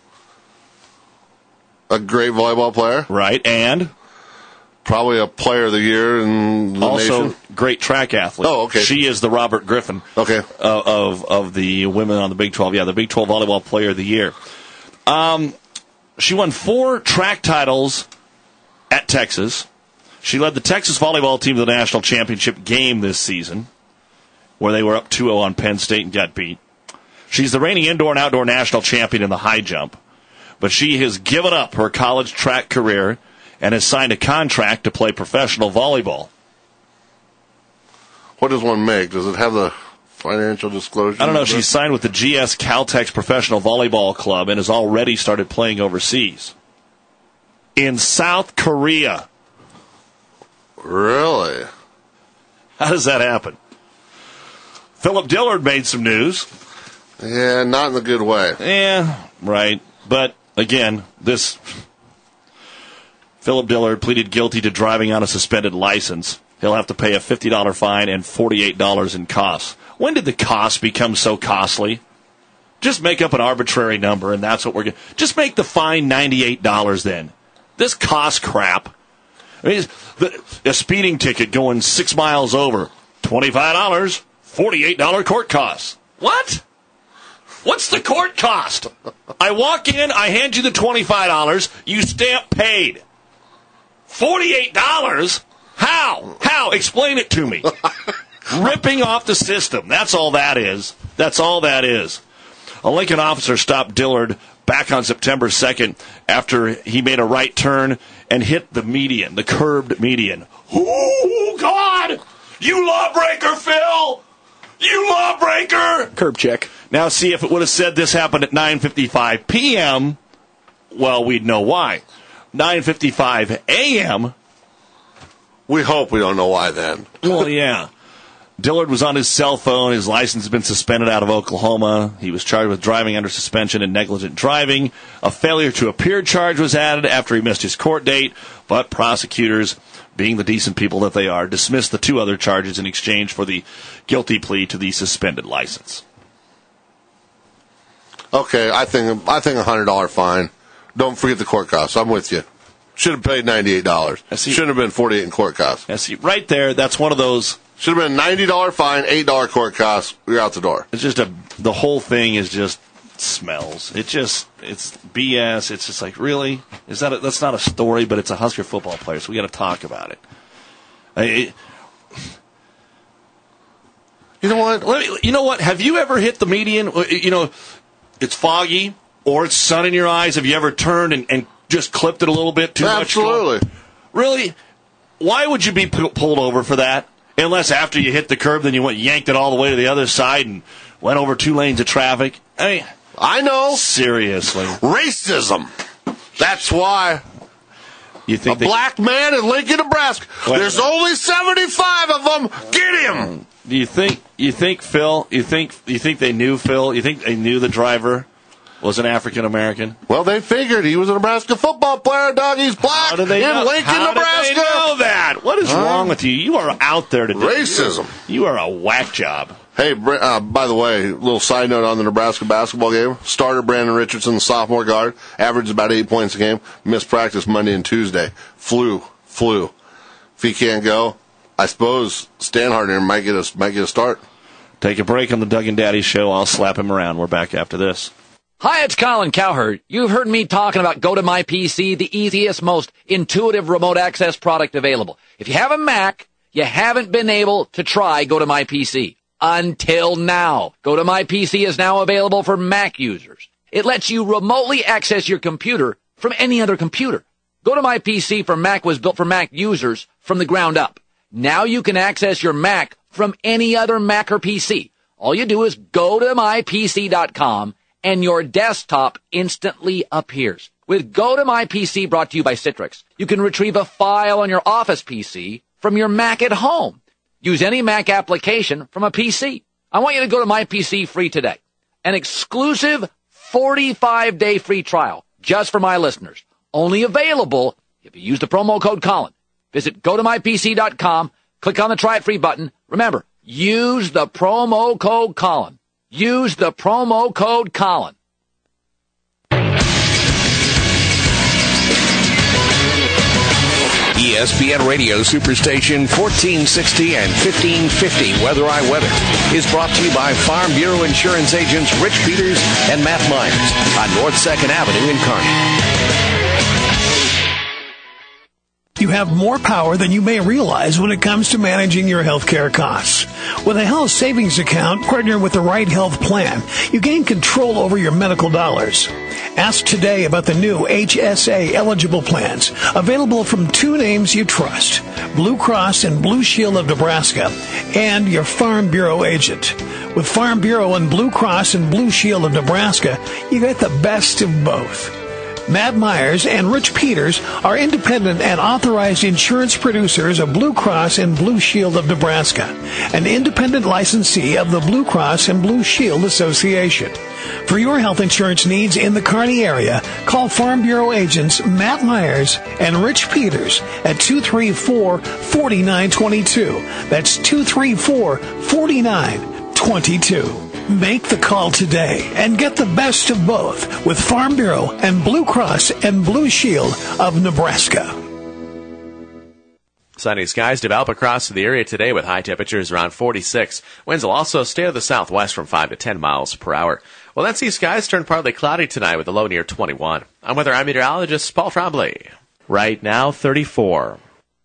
a great volleyball player. Right, and? Probably a player of the year in the also, nation. Great track athlete. Oh, okay. She is the Robert Griffin okay. uh, of of the women on the Big twelve. Yeah, the Big twelve volleyball player of the year. Um, she won four track titles at Texas. She led the Texas volleyball team to the national championship game this season, where they were up two oh on Penn State and got beat. She's the reigning indoor and outdoor national champion in the high jump. But she has given up her college track career and has signed a contract to play professional volleyball. What does one make? Does it have the financial disclosure? I don't know. She's signed with the G S Caltex Professional Volleyball Club and has already started playing overseas. In South Korea. Really? How does that happen? Philip Dillard made some news. Yeah, not in the good way. Yeah, right. But, again, this... Philip Dillard pleaded guilty to driving on a suspended license. He'll have to pay a fifty dollars fine and forty-eight dollars in costs. When did the costs become so costly? Just make up an arbitrary number, and that's what we're going to... Just make the fine ninety-eight dollars then. This cost crap. I mean, the, a speeding ticket going six miles over, twenty-five dollars, forty-eight dollars court costs. What? What's the court cost? I walk in, I hand you the twenty-five dollars, you stamp paid. forty-eight dollars? How? How? Explain it to me. Ripping off the system. That's all that is. That's all that is. A Lincoln officer stopped Dillard back on September second after he made a right turn and hit the median, the curbed median. Oh, God! You lawbreaker, Phil! You lawbreaker! Curb check. Now, see, if it would have said this happened at nine fifty-five p.m., well, we'd know why. nine fifty-five a.m., we hope we don't know why then. Well, yeah. Dillard was on his cell phone. His license has been suspended out of Oklahoma. He was charged with driving under suspension and negligent driving. A failure to appear charge was added after he missed his court date, but prosecutors, being the decent people that they are, dismissed the two other charges in exchange for the guilty plea to the suspended license. Okay, I think I think a hundred dollar fine. Don't forget the court costs. I'm with you. Should have paid ninety-eight dollars. Shouldn't have been forty-eight in court costs. I see. Right there, that's one of those. Should have been ninety dollar fine, eight dollar court costs. You're out the door. It's just a. The whole thing is just smells. It just it's B S. It's just like, really, is that a, that's not a story, but it's a Husker football player, so we got to talk about it. I, it. You know what? Let me, you know what? Have you ever hit the median? You know, it's foggy or it's sun in your eyes. Have you ever turned and, and just clipped it a little bit too Absolutely. much? Absolutely. Really? Why would you be p- pulled over for that? Unless after you hit the curb, then you went yanked it all the way to the other side and went over two lanes of traffic. I mean, I know. Seriously, racism. That's why. You think a they, black man in Lincoln, Nebraska. Wait, There's only seventy-five of them. Get him. Do you think? You think Phil? You think? You think they knew Phil? You think they knew the driver was an African American? Well, they figured he was a Nebraska football player. Doug, he's black How did they in know? Lincoln, How Nebraska. Did they know that? What is huh? wrong with you? You are out there today. Racism. You are a whack job. Hey, uh, by the way, a little side note on the Nebraska basketball game. Starter Brandon Richardson, the sophomore guard, averaged about eight points a game. Missed practice Monday and Tuesday. Flu, flu. If he can't go, I suppose Stan Hardner might get a might get a start. Take a break on the Doug and Daddy Show. I'll slap him around. We're back after this. Hi, it's Colin Cowherd. You've heard me talking about GoToMyPC, the easiest, most intuitive remote access product available. If you have a Mac, you haven't been able to try GoToMyPC. Until now. GoToMyPC is now available for Mac users. It lets you remotely access your computer from any other computer. GoToMyPC for Mac was built for Mac users from the ground up. Now you can access your Mac from any other Mac or P C. All you do is go to my P C dot com and your desktop instantly appears. With GoToMyPC brought to you by Citrix, you can retrieve a file on your Office P C from your Mac at home. Use any Mac application from a P C. I want you to go to MyPC free today. An exclusive forty-five day free trial just for my listeners. Only available if you use the promo code Colin. Visit go to my P C dot com, click on the Try It Free button. Remember, use the promo code Colin. Use the promo code Colin. E S P N Radio Superstation fourteen sixty and fifteen fifty Weather I Weather is brought to you by Farm Bureau Insurance agents Rich Peters and Matt Myers on North second Avenue in Kearney. You have more power than you may realize when it comes to managing your healthcare costs. With a health savings account partnered with the right health plan, you gain control over your medical dollars. Ask today about the new H S A-eligible plans, available from two names you trust, Blue Cross and Blue Shield of Nebraska, and your Farm Bureau agent. With Farm Bureau and Blue Cross and Blue Shield of Nebraska, you get the best of both. Matt Myers and Rich Peters are independent and authorized insurance producers of Blue Cross and Blue Shield of Nebraska, an independent licensee of the Blue Cross and Blue Shield Association. For your health insurance needs in the Kearney area, call Farm Bureau agents Matt Myers and Rich Peters at two three four, four nine two two. That's two three four, four nine two two. Make the call today and get the best of both with Farm Bureau and Blue Cross and Blue Shield of Nebraska. Sunny skies develop across the area today with high temperatures around forty-six. Winds will also stay to the southwest from five to ten miles per hour. Well, then see skies turn partly cloudy tonight with a low near twenty-one. I'm weather I'm meteorologist Paul Trombley. Right now, thirty-four.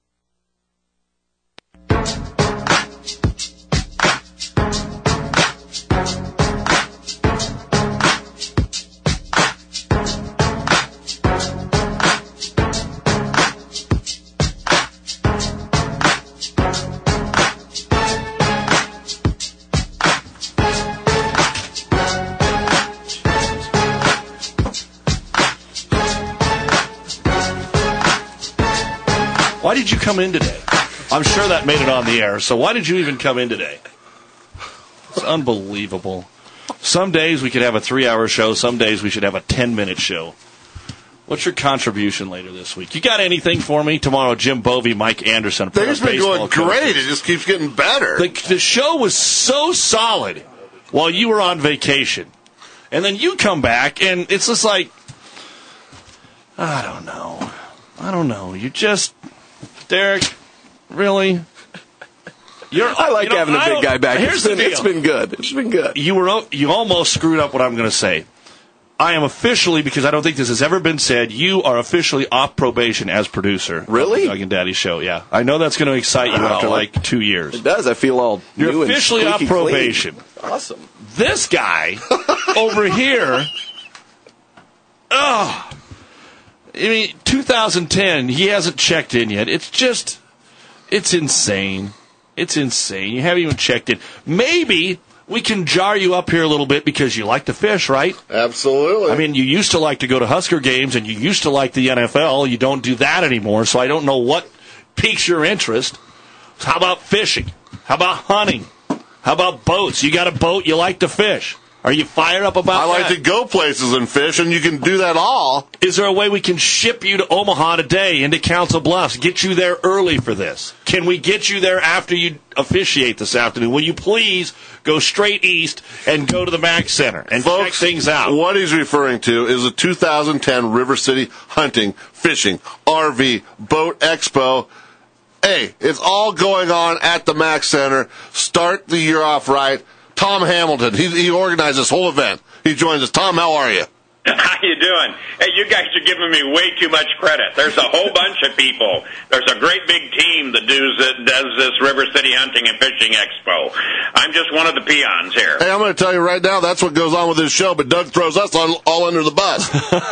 Why did you come in today? I'm sure that made it on the air, so why did you even come in today? It's unbelievable. Some days we could have a three-hour show, some days we should have a ten-minute show. What's your contribution later this week? You got anything for me? Tomorrow, Jim Bovey, Mike Anderson. Things been going great. It just keeps getting better. The, the show was so solid while you were on vacation. And then you come back, and it's just like, I don't know. I don't know. You just... Derek, really? You're, I like you know, having a big guy back. Here's it's, been, the deal. it's been good. It's been good. You were you almost screwed up what I'm going to say. I am officially, because I don't think this has ever been said, you are officially off probation as producer. Really? Of the Doug and Daddy Show, yeah. I know that's going to excite you wow. after like two years. It does. I feel all You're new officially and off probation. Clean. Awesome. This guy over here, oh, I mean, two thousand ten, he hasn't checked in yet. It's just, it's insane. It's insane. You haven't even checked in. Maybe we can jar you up here a little bit because you like to fish, right? Absolutely. I mean, you used to like to go to Husker games, and you used to like the N F L. You don't do that anymore, so I don't know what piques your interest. How about fishing? How about hunting? How about boats? You got a boat, you like to fish. Are you fired up about I like that? to go places and fish, and you can do that all. Is there a way we can ship you to Omaha today, into Council Bluffs, get you there early for this? Can we get you there after you officiate this afternoon? Will you please go straight east and go to the Mac Center and Folks, check things out? What he's referring to is the two thousand ten River City Hunting, Fishing, R V, Boat Expo. Hey, it's all going on at the Mac Center. Start the year off right. Tom Hamilton, he, he organized this whole event. He joins us. Tom, how are you? How you doing? Hey, you guys are giving me way too much credit. There's a whole bunch of people. There's a great big team that does, that does this River City Hunting and Fishing Expo. I'm just one of the peons here. Hey, I'm going to tell you right now, that's what goes on with this show, but Doug throws us all, all under the bus.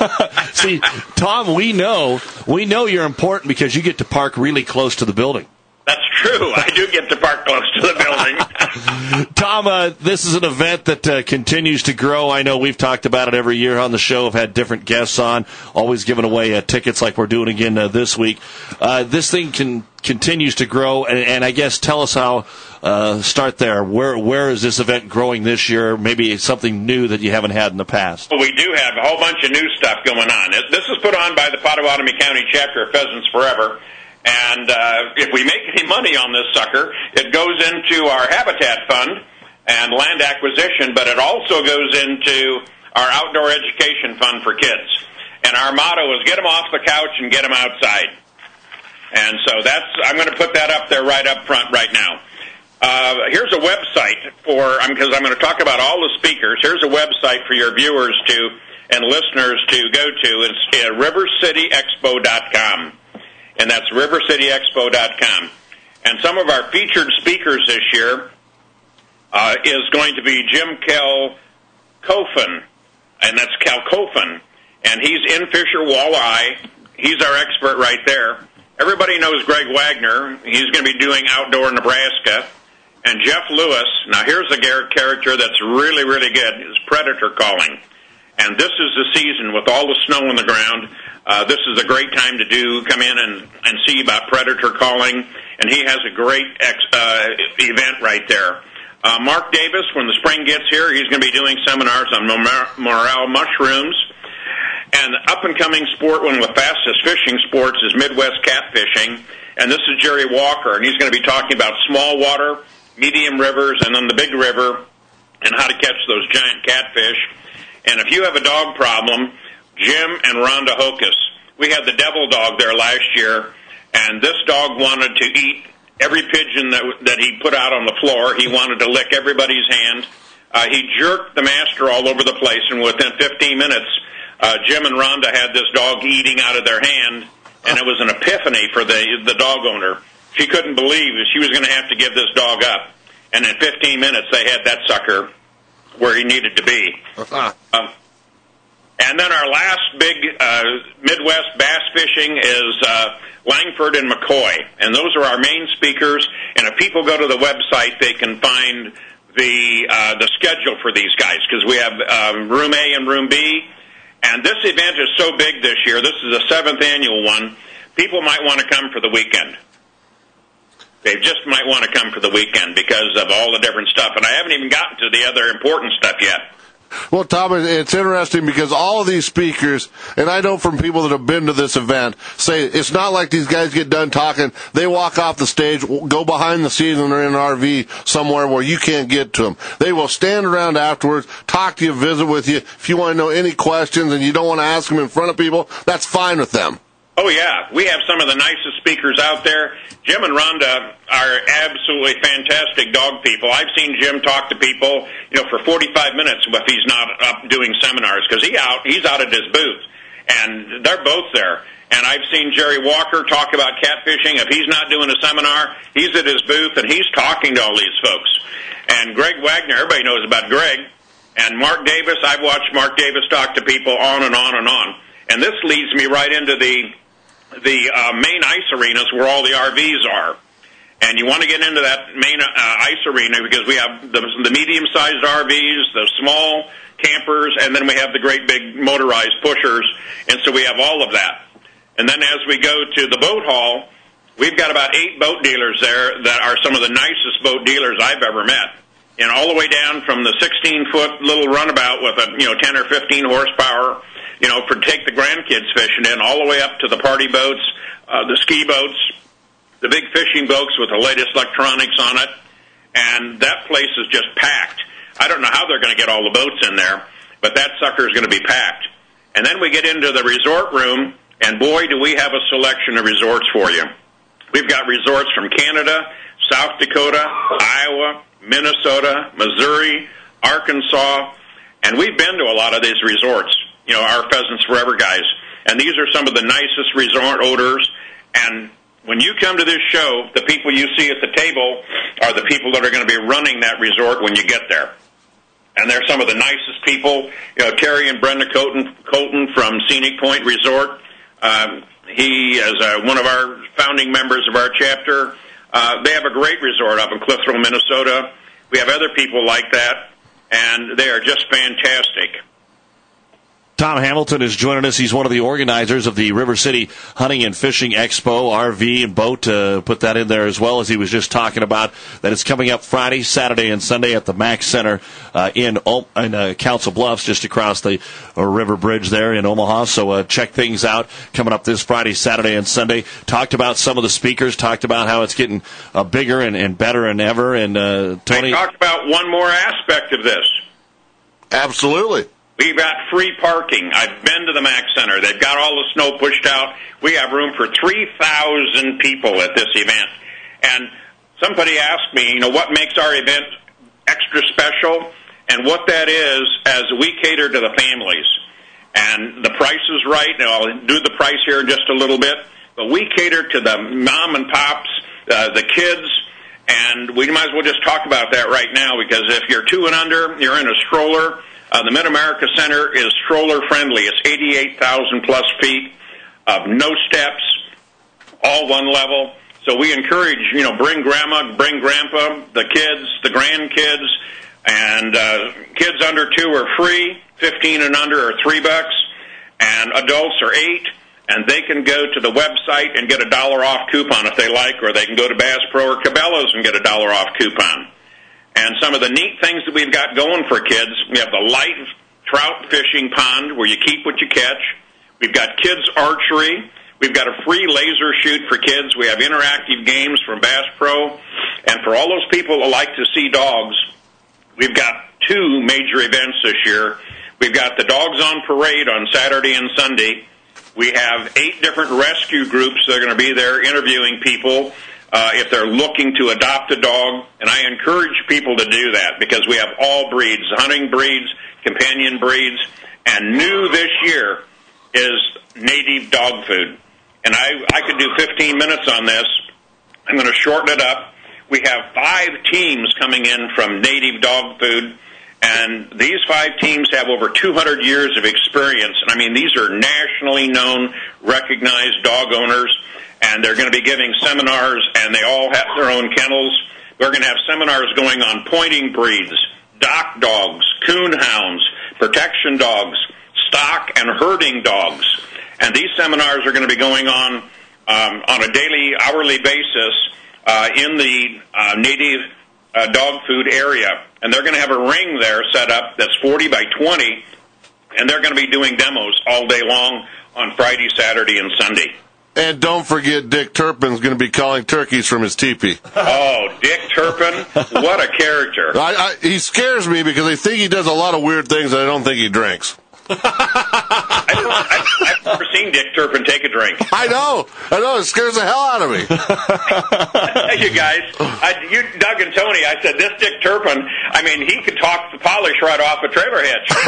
See, Tom, we know, we know you're important because you get to park really close to the building. That's true. I do get to park close to the building. Tom, uh, this is an event that uh, continues to grow. I know we've talked about it every year on the show. I've had different guests on, always giving away uh, tickets like we're doing again uh, this week. Uh, this thing can, continues to grow, and, and I guess tell us how, uh, start there. Where Where is this event growing this year? Maybe it's something new that you haven't had in the past. Well, we do have a whole bunch of new stuff going on. This is put on by the Pottawatomie County chapter of Pheasants Forever. And uh, if we make any money on this sucker, it goes into our Habitat Fund and land acquisition, but it also goes into our Outdoor Education Fund for kids. And our motto is get them off the couch and get them outside. And so that's, I'm going to put that up there right up front right now. Uh, here's a website for, because I'm going to talk about all the speakers. Here's a website for your viewers to and listeners to go to. It's uh, river city expo dot com. And that's river city expo dot com. And some of our featured speakers this year uh, is going to be Jim Kalkofen, and that's Kalkofen, and he's in Fisher Walleye. He's our expert right there. Everybody knows Greg Wagner. He's going to be doing Outdoor Nebraska. And Jeff Lewis, now here's a character that's really, really good, is Predator Calling. And this is the season with all the snow on the ground. Uh, this is a great time to do, come in and, and see about predator calling, and he has a great ex, uh, event right there. Uh, Mark Davis, when the spring gets here, he's going to be doing seminars on morel mushrooms. And up-and-coming sport, one of the fastest fishing sports, is Midwest catfishing. And this is Jerry Walker, and he's going to be talking about small water, medium rivers, and then the big river, and how to catch those giant catfish. And if you have a dog problem, Jim and Rhonda Hocus, we had the devil dog there last year, and this dog wanted to eat every pigeon that that he put out on the floor. He wanted to lick everybody's hand. Uh, he jerked the master all over the place, and within fifteen minutes, uh, Jim and Rhonda had this dog eating out of their hand, and it was an epiphany for the the dog owner. She couldn't believe that she was going to have to give this dog up, and in fifteen minutes they had that sucker where he needed to be. um, and then our last big uh, Midwest bass fishing is uh, Langford and McCoy, and those are our main speakers. And if people go to the website, they can find the uh, the schedule for these guys, because we have um, Room A and Room B. And this event is so big this year. This is the seventh annual one. People might want to come for the weekend. They just might want to come for the weekend because of all the different stuff. And I haven't even gotten to the other important stuff yet. Well, Tom, it's interesting because all of these speakers, and I know from people that have been to this event, say it's not like these guys get done talking, they walk off the stage, go behind the scenes, and they're in an R V somewhere where you can't get to them. They will stand around afterwards, talk to you, visit with you. If you want to know any questions and you don't want to ask them in front of people, that's fine with them. Oh, yeah. We have some of the nicest speakers out there. Jim and Rhonda are absolutely fantastic dog people. I've seen Jim talk to people, you know, for forty-five minutes if he's not up doing seminars, because he out, he's out at his booth, and they're both there. And I've seen Jerry Walker talk about catfishing. If he's not doing a seminar, he's at his booth, and he's talking to all these folks. And Greg Wagner, everybody knows about Greg. And Mark Davis, I've watched Mark Davis talk to people on and on and on. And this leads me right into the the uh, main ice arenas where all the R Vs are. And you want to get into that main uh, ice arena because we have the, the medium-sized R Vs, the small campers, and then we have the great big motorized pushers, and so we have all of that. And then as we go to the boat hall, we've got about eight boat dealers there that are some of the nicest boat dealers I've ever met. And all the way down from the sixteen-foot little runabout with a, you know, ten or fifteen horsepower, you know, for take the grandkids fishing in, all the way up to the party boats, uh, the ski boats, the big fishing boats with the latest electronics on it, and that place is just packed. I don't know how they're going to get all the boats in there, but that sucker is going to be packed. And then we get into the resort room, and boy, do we have a selection of resorts for you. We've got resorts from Canada, South Dakota, Iowa, Minnesota, Missouri, Arkansas, and we've been to a lot of these resorts. You know, our Pheasants Forever guys. And these are some of the nicest resort odors. And when you come to this show, the people you see at the table are the people that are going to be running that resort when you get there. And they're some of the nicest people. You know, Terry and Brenda Colton, Colton from Scenic Point Resort. Um, he is uh, one of our founding members of our chapter. Uh, they have a great resort up in Clitheroe, Minnesota. We have other people like that, and they are just fantastic. Tom Hamilton is joining us. He's one of the organizers of the River City Hunting and Fishing Expo, R V and boat. Uh, put that in there as well, as he was just talking about that it's coming up Friday, Saturday, and Sunday at the Mack Center uh, in, in uh, Council Bluffs, just across the uh, river bridge there in Omaha. So uh, check things out. Coming up this Friday, Saturday, and Sunday. Talked about some of the speakers. Talked about how it's getting uh, bigger and, and better than ever. And uh, Tony, I talked about one more aspect of this. Absolutely. We've got free parking. I've been to the Mack Center. They've got all the snow pushed out. We have room for three thousand people at this event. And somebody asked me, you know, what makes our event extra special? And what that is, as we cater to the families. And the price is right. Now, I'll do the price here in just a little bit. But we cater to the mom and pops, uh, the kids, and we might as well just talk about that right now, because if you're two and under, you're in a stroller. Uh, the Mid-America Center is stroller-friendly. It's eighty-eight thousand plus feet of no steps, all one level. So we encourage, you know, bring grandma, bring grandpa, the kids, the grandkids, and uh, kids under two are free, fifteen and under are three bucks, and adults are eight, and they can go to the website and get a dollar off coupon if they like, or they can go to Bass Pro or Cabela's and get a dollar off coupon. And some of the neat things that we've got going for kids, we have the light trout fishing pond where you keep what you catch. We've got kids archery. We've got a free laser shoot for kids. We have interactive games from Bass Pro. And for all those people that like to see dogs, we've got two major events this year. We've got the Dogs on Parade on Saturday and Sunday. We have eight different rescue groups that are going to be there interviewing people Uh, if they're looking to adopt a dog, and I encourage people to do that because we have all breeds, hunting breeds, companion breeds, and new this year is native dog food. and I, I could do fifteen minutes on this. I'm going to shorten it up. We have five teams coming in from Native Dog Food, and these five teams have over two hundred years of experience. And I mean, these are nationally known, recognized dog owners, and they're going to be giving seminars, and they all have their own kennels. We're going to have seminars going on pointing breeds, dock dogs, coon hounds, protection dogs, stock and herding dogs. And these seminars are going to be going on um, on a daily, hourly basis uh, in the uh, native uh, dog food area. And they're going to have a ring there set up that's forty by twenty, and they're going to be doing demos all day long on Friday, Saturday, and Sunday. And don't forget, Dick Turpin's going to be calling turkeys from his teepee. Oh, Dick Turpin, what a character. I, I, he scares me because I think he does a lot of weird things and I don't think he drinks. I don't, I, I've never seen Dick Turpin take a drink. I know. I know. It scares the hell out of me. Hey, you guys, I, you, Doug and Tony, I said, this Dick Turpin, I mean, he could talk the polish right off a trailer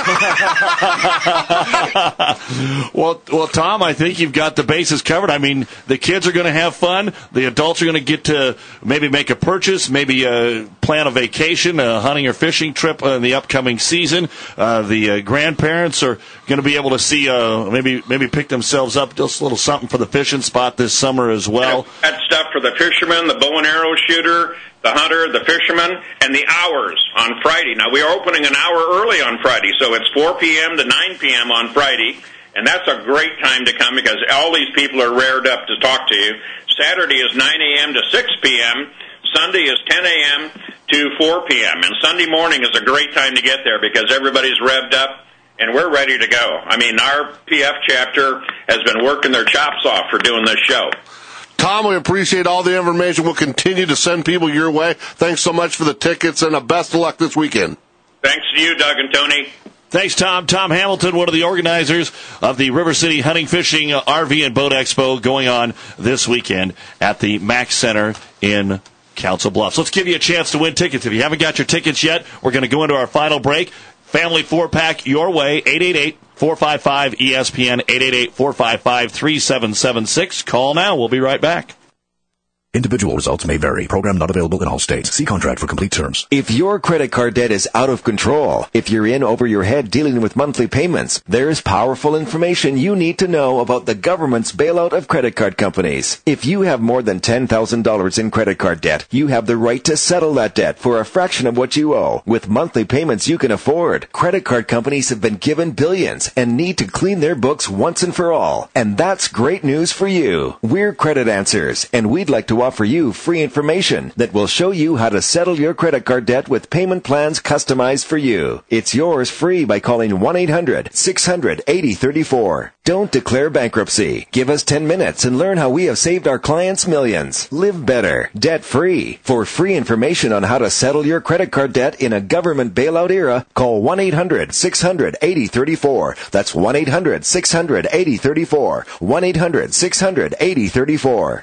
hitch. well, well, Tom, I think you've got the bases covered. I mean, the kids are going to have fun. The adults are going to get to maybe make a purchase, maybe uh, plan a vacation, a hunting or fishing trip in the upcoming season. Uh, the uh, grandparents are going to be able to see, uh, maybe maybe pick themselves up just a little something for the fishing spot this summer as well. That stuff for the fisherman, the bow and arrow shooter, the hunter, the fisherman, and the hours on Friday. Now, we are opening an hour early on Friday, so it's four p.m. to nine p.m. on Friday, and that's a great time to come because all these people are rared up to talk to you. Saturday is nine a.m. to six p.m., Sunday is ten a.m. to four p.m., and Sunday morning is a great time to get there because everybody's revved up, and we're ready to go. I mean, our P F chapter has been working their chops off for doing this show. Tom, we appreciate all the information. We'll continue to send people your way. Thanks so much for the tickets, and uh, best of luck this weekend. Thanks to you, Doug and Tony. Thanks, Tom. Tom Hamilton, one of the organizers of the River City Hunting, Fishing, uh, R V, and Boat Expo going on this weekend at the Mack Center in Council Bluffs. Let's give you a chance to win tickets. If you haven't got your tickets yet, we're going to go into our final break. Family four-pack your way, eight eight eight, four five five, E S P N, eight eight eight, four five five, three seven seven six. Call now. We'll be right back. Individual results may vary. Program not available in all states. See contract for complete terms. If your credit card debt is out of control, if you're in over your head dealing with monthly payments, there's powerful information you need to know about the government's bailout of credit card companies. If you have more than ten thousand dollars in credit card debt, you have the right to settle that debt for a fraction of what you owe with monthly payments you can afford. Credit card companies have been given billions and need to clean their books once and for all. And that's great news for you. We're Credit Answers, and we'd like to offer you free information that will show you how to settle your credit card debt with payment plans customized for you. It's yours free by calling one eight hundred, six hundred, eighty thirty-four. Don't declare bankruptcy. Give us ten minutes and learn how we have saved our clients millions. Live better, debt-free. For free information on how to settle your credit card debt in a government bailout era, call one eight hundred, six hundred, eighty thirty-four. That's one eight hundred, six hundred, eighty thirty-four. one eight hundred, six hundred, eighty thirty-four.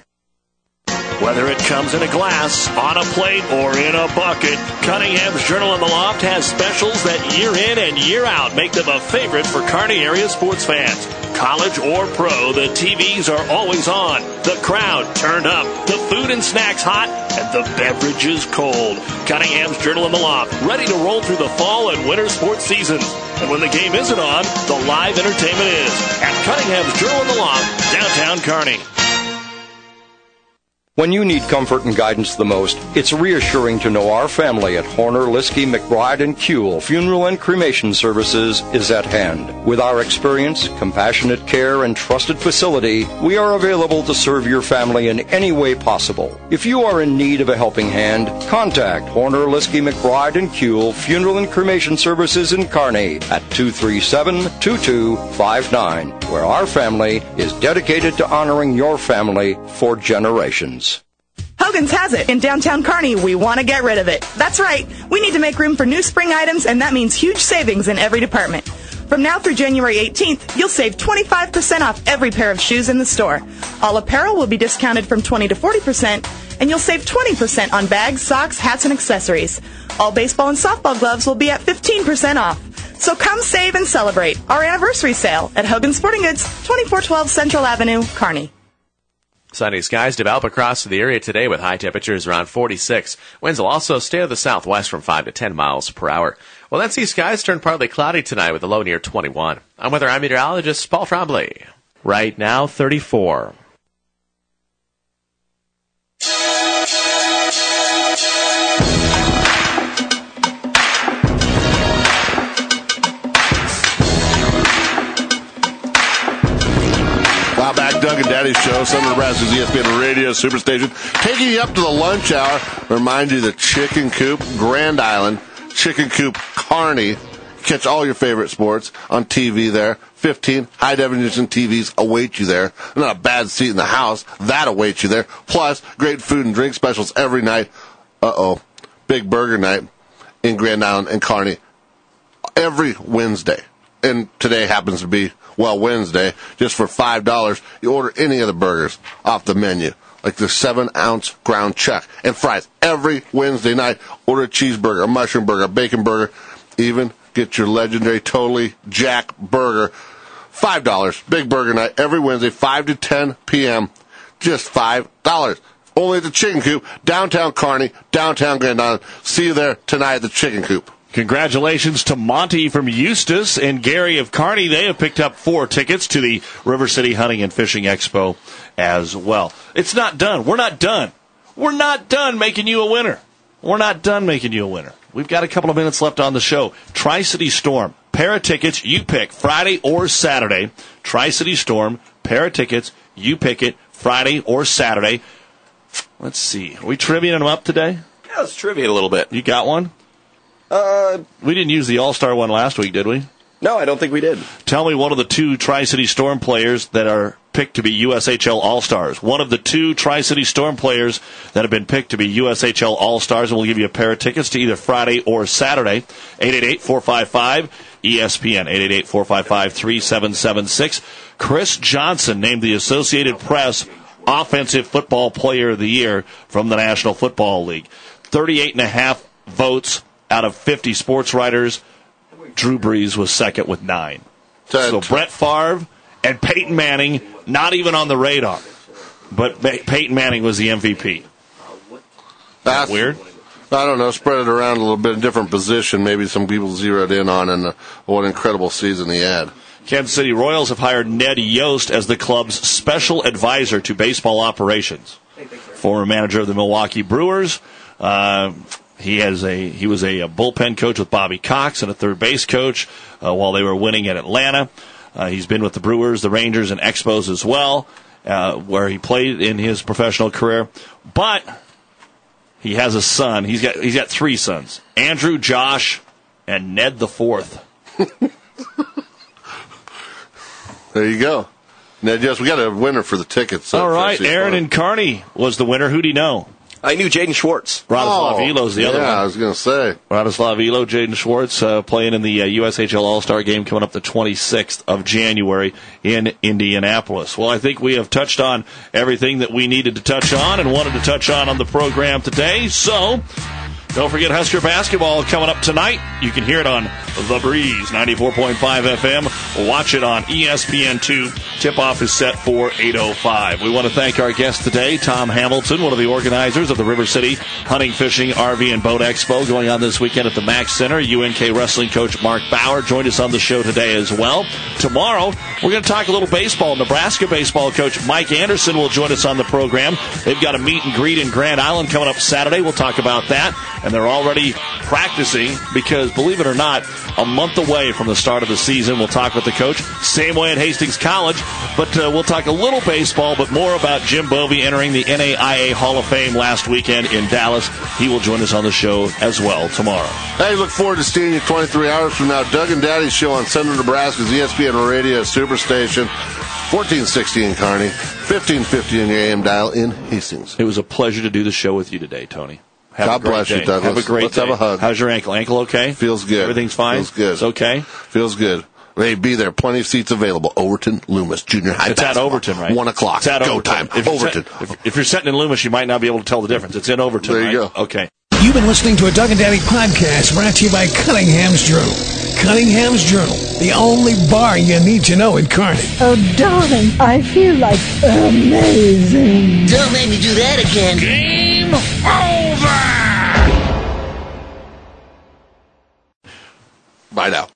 Whether it comes in a glass, on a plate, or in a bucket, Cunningham's Journal in the Loft has specials that year in and year out make them a favorite for Kearney area sports fans. College or pro, the T Vs are always on, the crowd turned up, the food and snacks hot, and the beverages cold. Cunningham's Journal in the Loft, ready to roll through the fall and winter sports seasons. And when the game isn't on, the live entertainment is at Cunningham's Journal in the Loft, downtown Kearney. When you need comfort and guidance the most, it's reassuring to know our family at Horner, Liskey, McBride, and Kuehl Funeral and Cremation Services is at hand. With our experience, compassionate care, and trusted facility, we are available to serve your family in any way possible. If you are in need of a helping hand, contact Horner, Liskey, McBride, and Kuehl Funeral and Cremation Services in Kearney at two three seven, two two five nine, where our family is dedicated to honoring your family for generations. Hogan's has it. In downtown Kearney, we want to get rid of it. That's right. We need to make room for new spring items, and that means huge savings in every department. From now through January eighteenth, you'll save twenty-five percent off every pair of shoes in the store. All apparel will be discounted from twenty to forty percent, and you'll save twenty percent on bags, socks, hats, and accessories. All baseball and softball gloves will be at fifteen percent off. So come save and celebrate our anniversary sale at Hogan's Sporting Goods, twenty-four twelve Central Avenue, Kearney. Sunny skies develop across the area today with high temperatures around forty-six. Winds will also stay to the southwest from five to ten miles per hour. Well, then see skies turn partly cloudy tonight with a low near twenty-one. I'm weather I'm meteorologist Paul Trombley. Right now, thirty-four. Wow, back Doug and Daddy Show, Southern Nebraska's E S P N Radio Superstation. Taking you up to the lunch hour. Remind you the Chicken Coop, Grand Island, Chicken Coop, Kearney. Catch all your favorite sports on T V there. fifteen high-definition T Vs await you there. Not a bad seat in the house. That awaits you there. Plus, great food and drink specials every night. Uh-oh. Big Burger Night in Grand Island and Kearney every Wednesday. And today happens to be, well, Wednesday. Just for five dollars, you order any of the burgers off the menu. Like the seven-ounce ground chuck and fries every Wednesday night. Order a cheeseburger, a mushroom burger, a bacon burger, even get your legendary Totally Jack burger. five dollars. Big Burger Night every Wednesday, five to ten p.m. Just five dollars. Only at the Chicken Coop, downtown Kearney, downtown Grand Island. See you there tonight at the Chicken Coop. Congratulations to Monty from Eustis and Gary of Kearney. They have picked up four tickets to the River City Hunting and Fishing Expo as well. It's not done. We're not done. We're not done making you a winner. We're not done making you a winner. We've got a couple of minutes left on the show. Tri-City Storm, pair of tickets, you pick Friday or Saturday. Tri-City Storm, pair of tickets, you pick it Friday or Saturday. Let's see. Are we triviaing them up today? Yeah, let's trivia a little bit. You got one? Uh, we didn't use the All-Star one last week, did we? No, I don't think we did. Tell me one of the two Tri-City Storm players that are picked to be U S H L All-Stars. One of the two Tri-City Storm players that have been picked to be U S H L All-Stars, and we'll give you a pair of tickets to either Friday or Saturday. eight eight eight, four five five, E S P N, eight eight eight, four five five, three seven seven six. Chris Johnson named the Associated Press Offensive Football Player of the Year from the National Football League. thirty-eight and a half votes out of fifty sports writers. Drew Brees was second with nine. So Brett Favre and Peyton Manning, not even on the radar. But Peyton Manning was the M V P. That's weird. I don't know. Spread it around a little bit, a different position. Maybe some people zeroed in on, and uh, what an incredible season he had. Kansas City Royals have hired Ned Yost as the club's special advisor to baseball operations. Former manager of the Milwaukee Brewers. Uh, he has a he was a, a bullpen coach with Bobby Cox and a third base coach uh, while they were winning at Atlanta. Uh, he's been with the Brewers, the Rangers, and Expos as well, uh, where he played in his professional career. But he has a son. He's got he's got three sons: Andrew, Josh, and Ned the fourth. There you go. Ned, yes, we got a winner for the tickets. All right, Aaron and Kearney was the winner. Who do you know? I knew Jaden Schwartz. Radoslav oh, Ilo's the yeah, other one. I was going to say. Radoslav Ilo, Jaden Schwartz, uh, playing in the uh, U S H L All-Star game coming up the twenty-sixth of January in Indianapolis. Well, I think we have touched on everything that we needed to touch on and wanted to touch on on the program today. So, don't forget Husker basketball coming up tonight. You can hear it on The Breeze, ninety-four point five F M. Watch it on E S P N two. Tip-off is set for eight oh five. We want to thank our guest today, Tom Hamilton, one of the organizers of the River City Hunting, Fishing, R V, and Boat Expo going on this weekend at the Mack Center. U N K wrestling coach Mark Bauer joined us on the show today as well. Tomorrow, we're going to talk a little baseball. Nebraska baseball coach Mike Anderson will join us on the program. They've got a meet and greet in Grand Island coming up Saturday. We'll talk about that. And they're already practicing because, believe it or not, a month away from the start of the season. We'll talk with the coach. Same way at Hastings College. But uh, we'll talk a little baseball, but more about Jim Bovey entering the N A I A Hall of Fame last weekend in Dallas. He will join us on the show as well tomorrow. Hey, look forward to seeing you twenty-three hours from now. Doug and Daddy's show on Central Nebraska's E S P N Radio Superstation. fourteen sixty in Kearney, fifteen fifty in your A M dial in Hastings. It was a pleasure to do the show with you today, Tony. Have God bless day. you, Douglas. Have a great Let's day. have a hug. How's your ankle? Ankle okay? Feels good. Everything's fine? Feels good. It's okay? Feels good. Hey, be there. Plenty of seats available. Overton, Loomis, Junior High It's basketball. at Overton, right? One o'clock. It's at Go Overton. time. If you're Overton. Set, if, if you're sitting in Loomis, you might not be able to tell the difference. It's in Overton, There you right? go. Okay. You've been listening to a Doug and Daddy podcast brought to you by Cunningham's Journal. Cunningham's Journal, the only bar you need to know in Kearney. Oh, darling, I feel like amazing. Don't make me do that again. Game over! Bye now.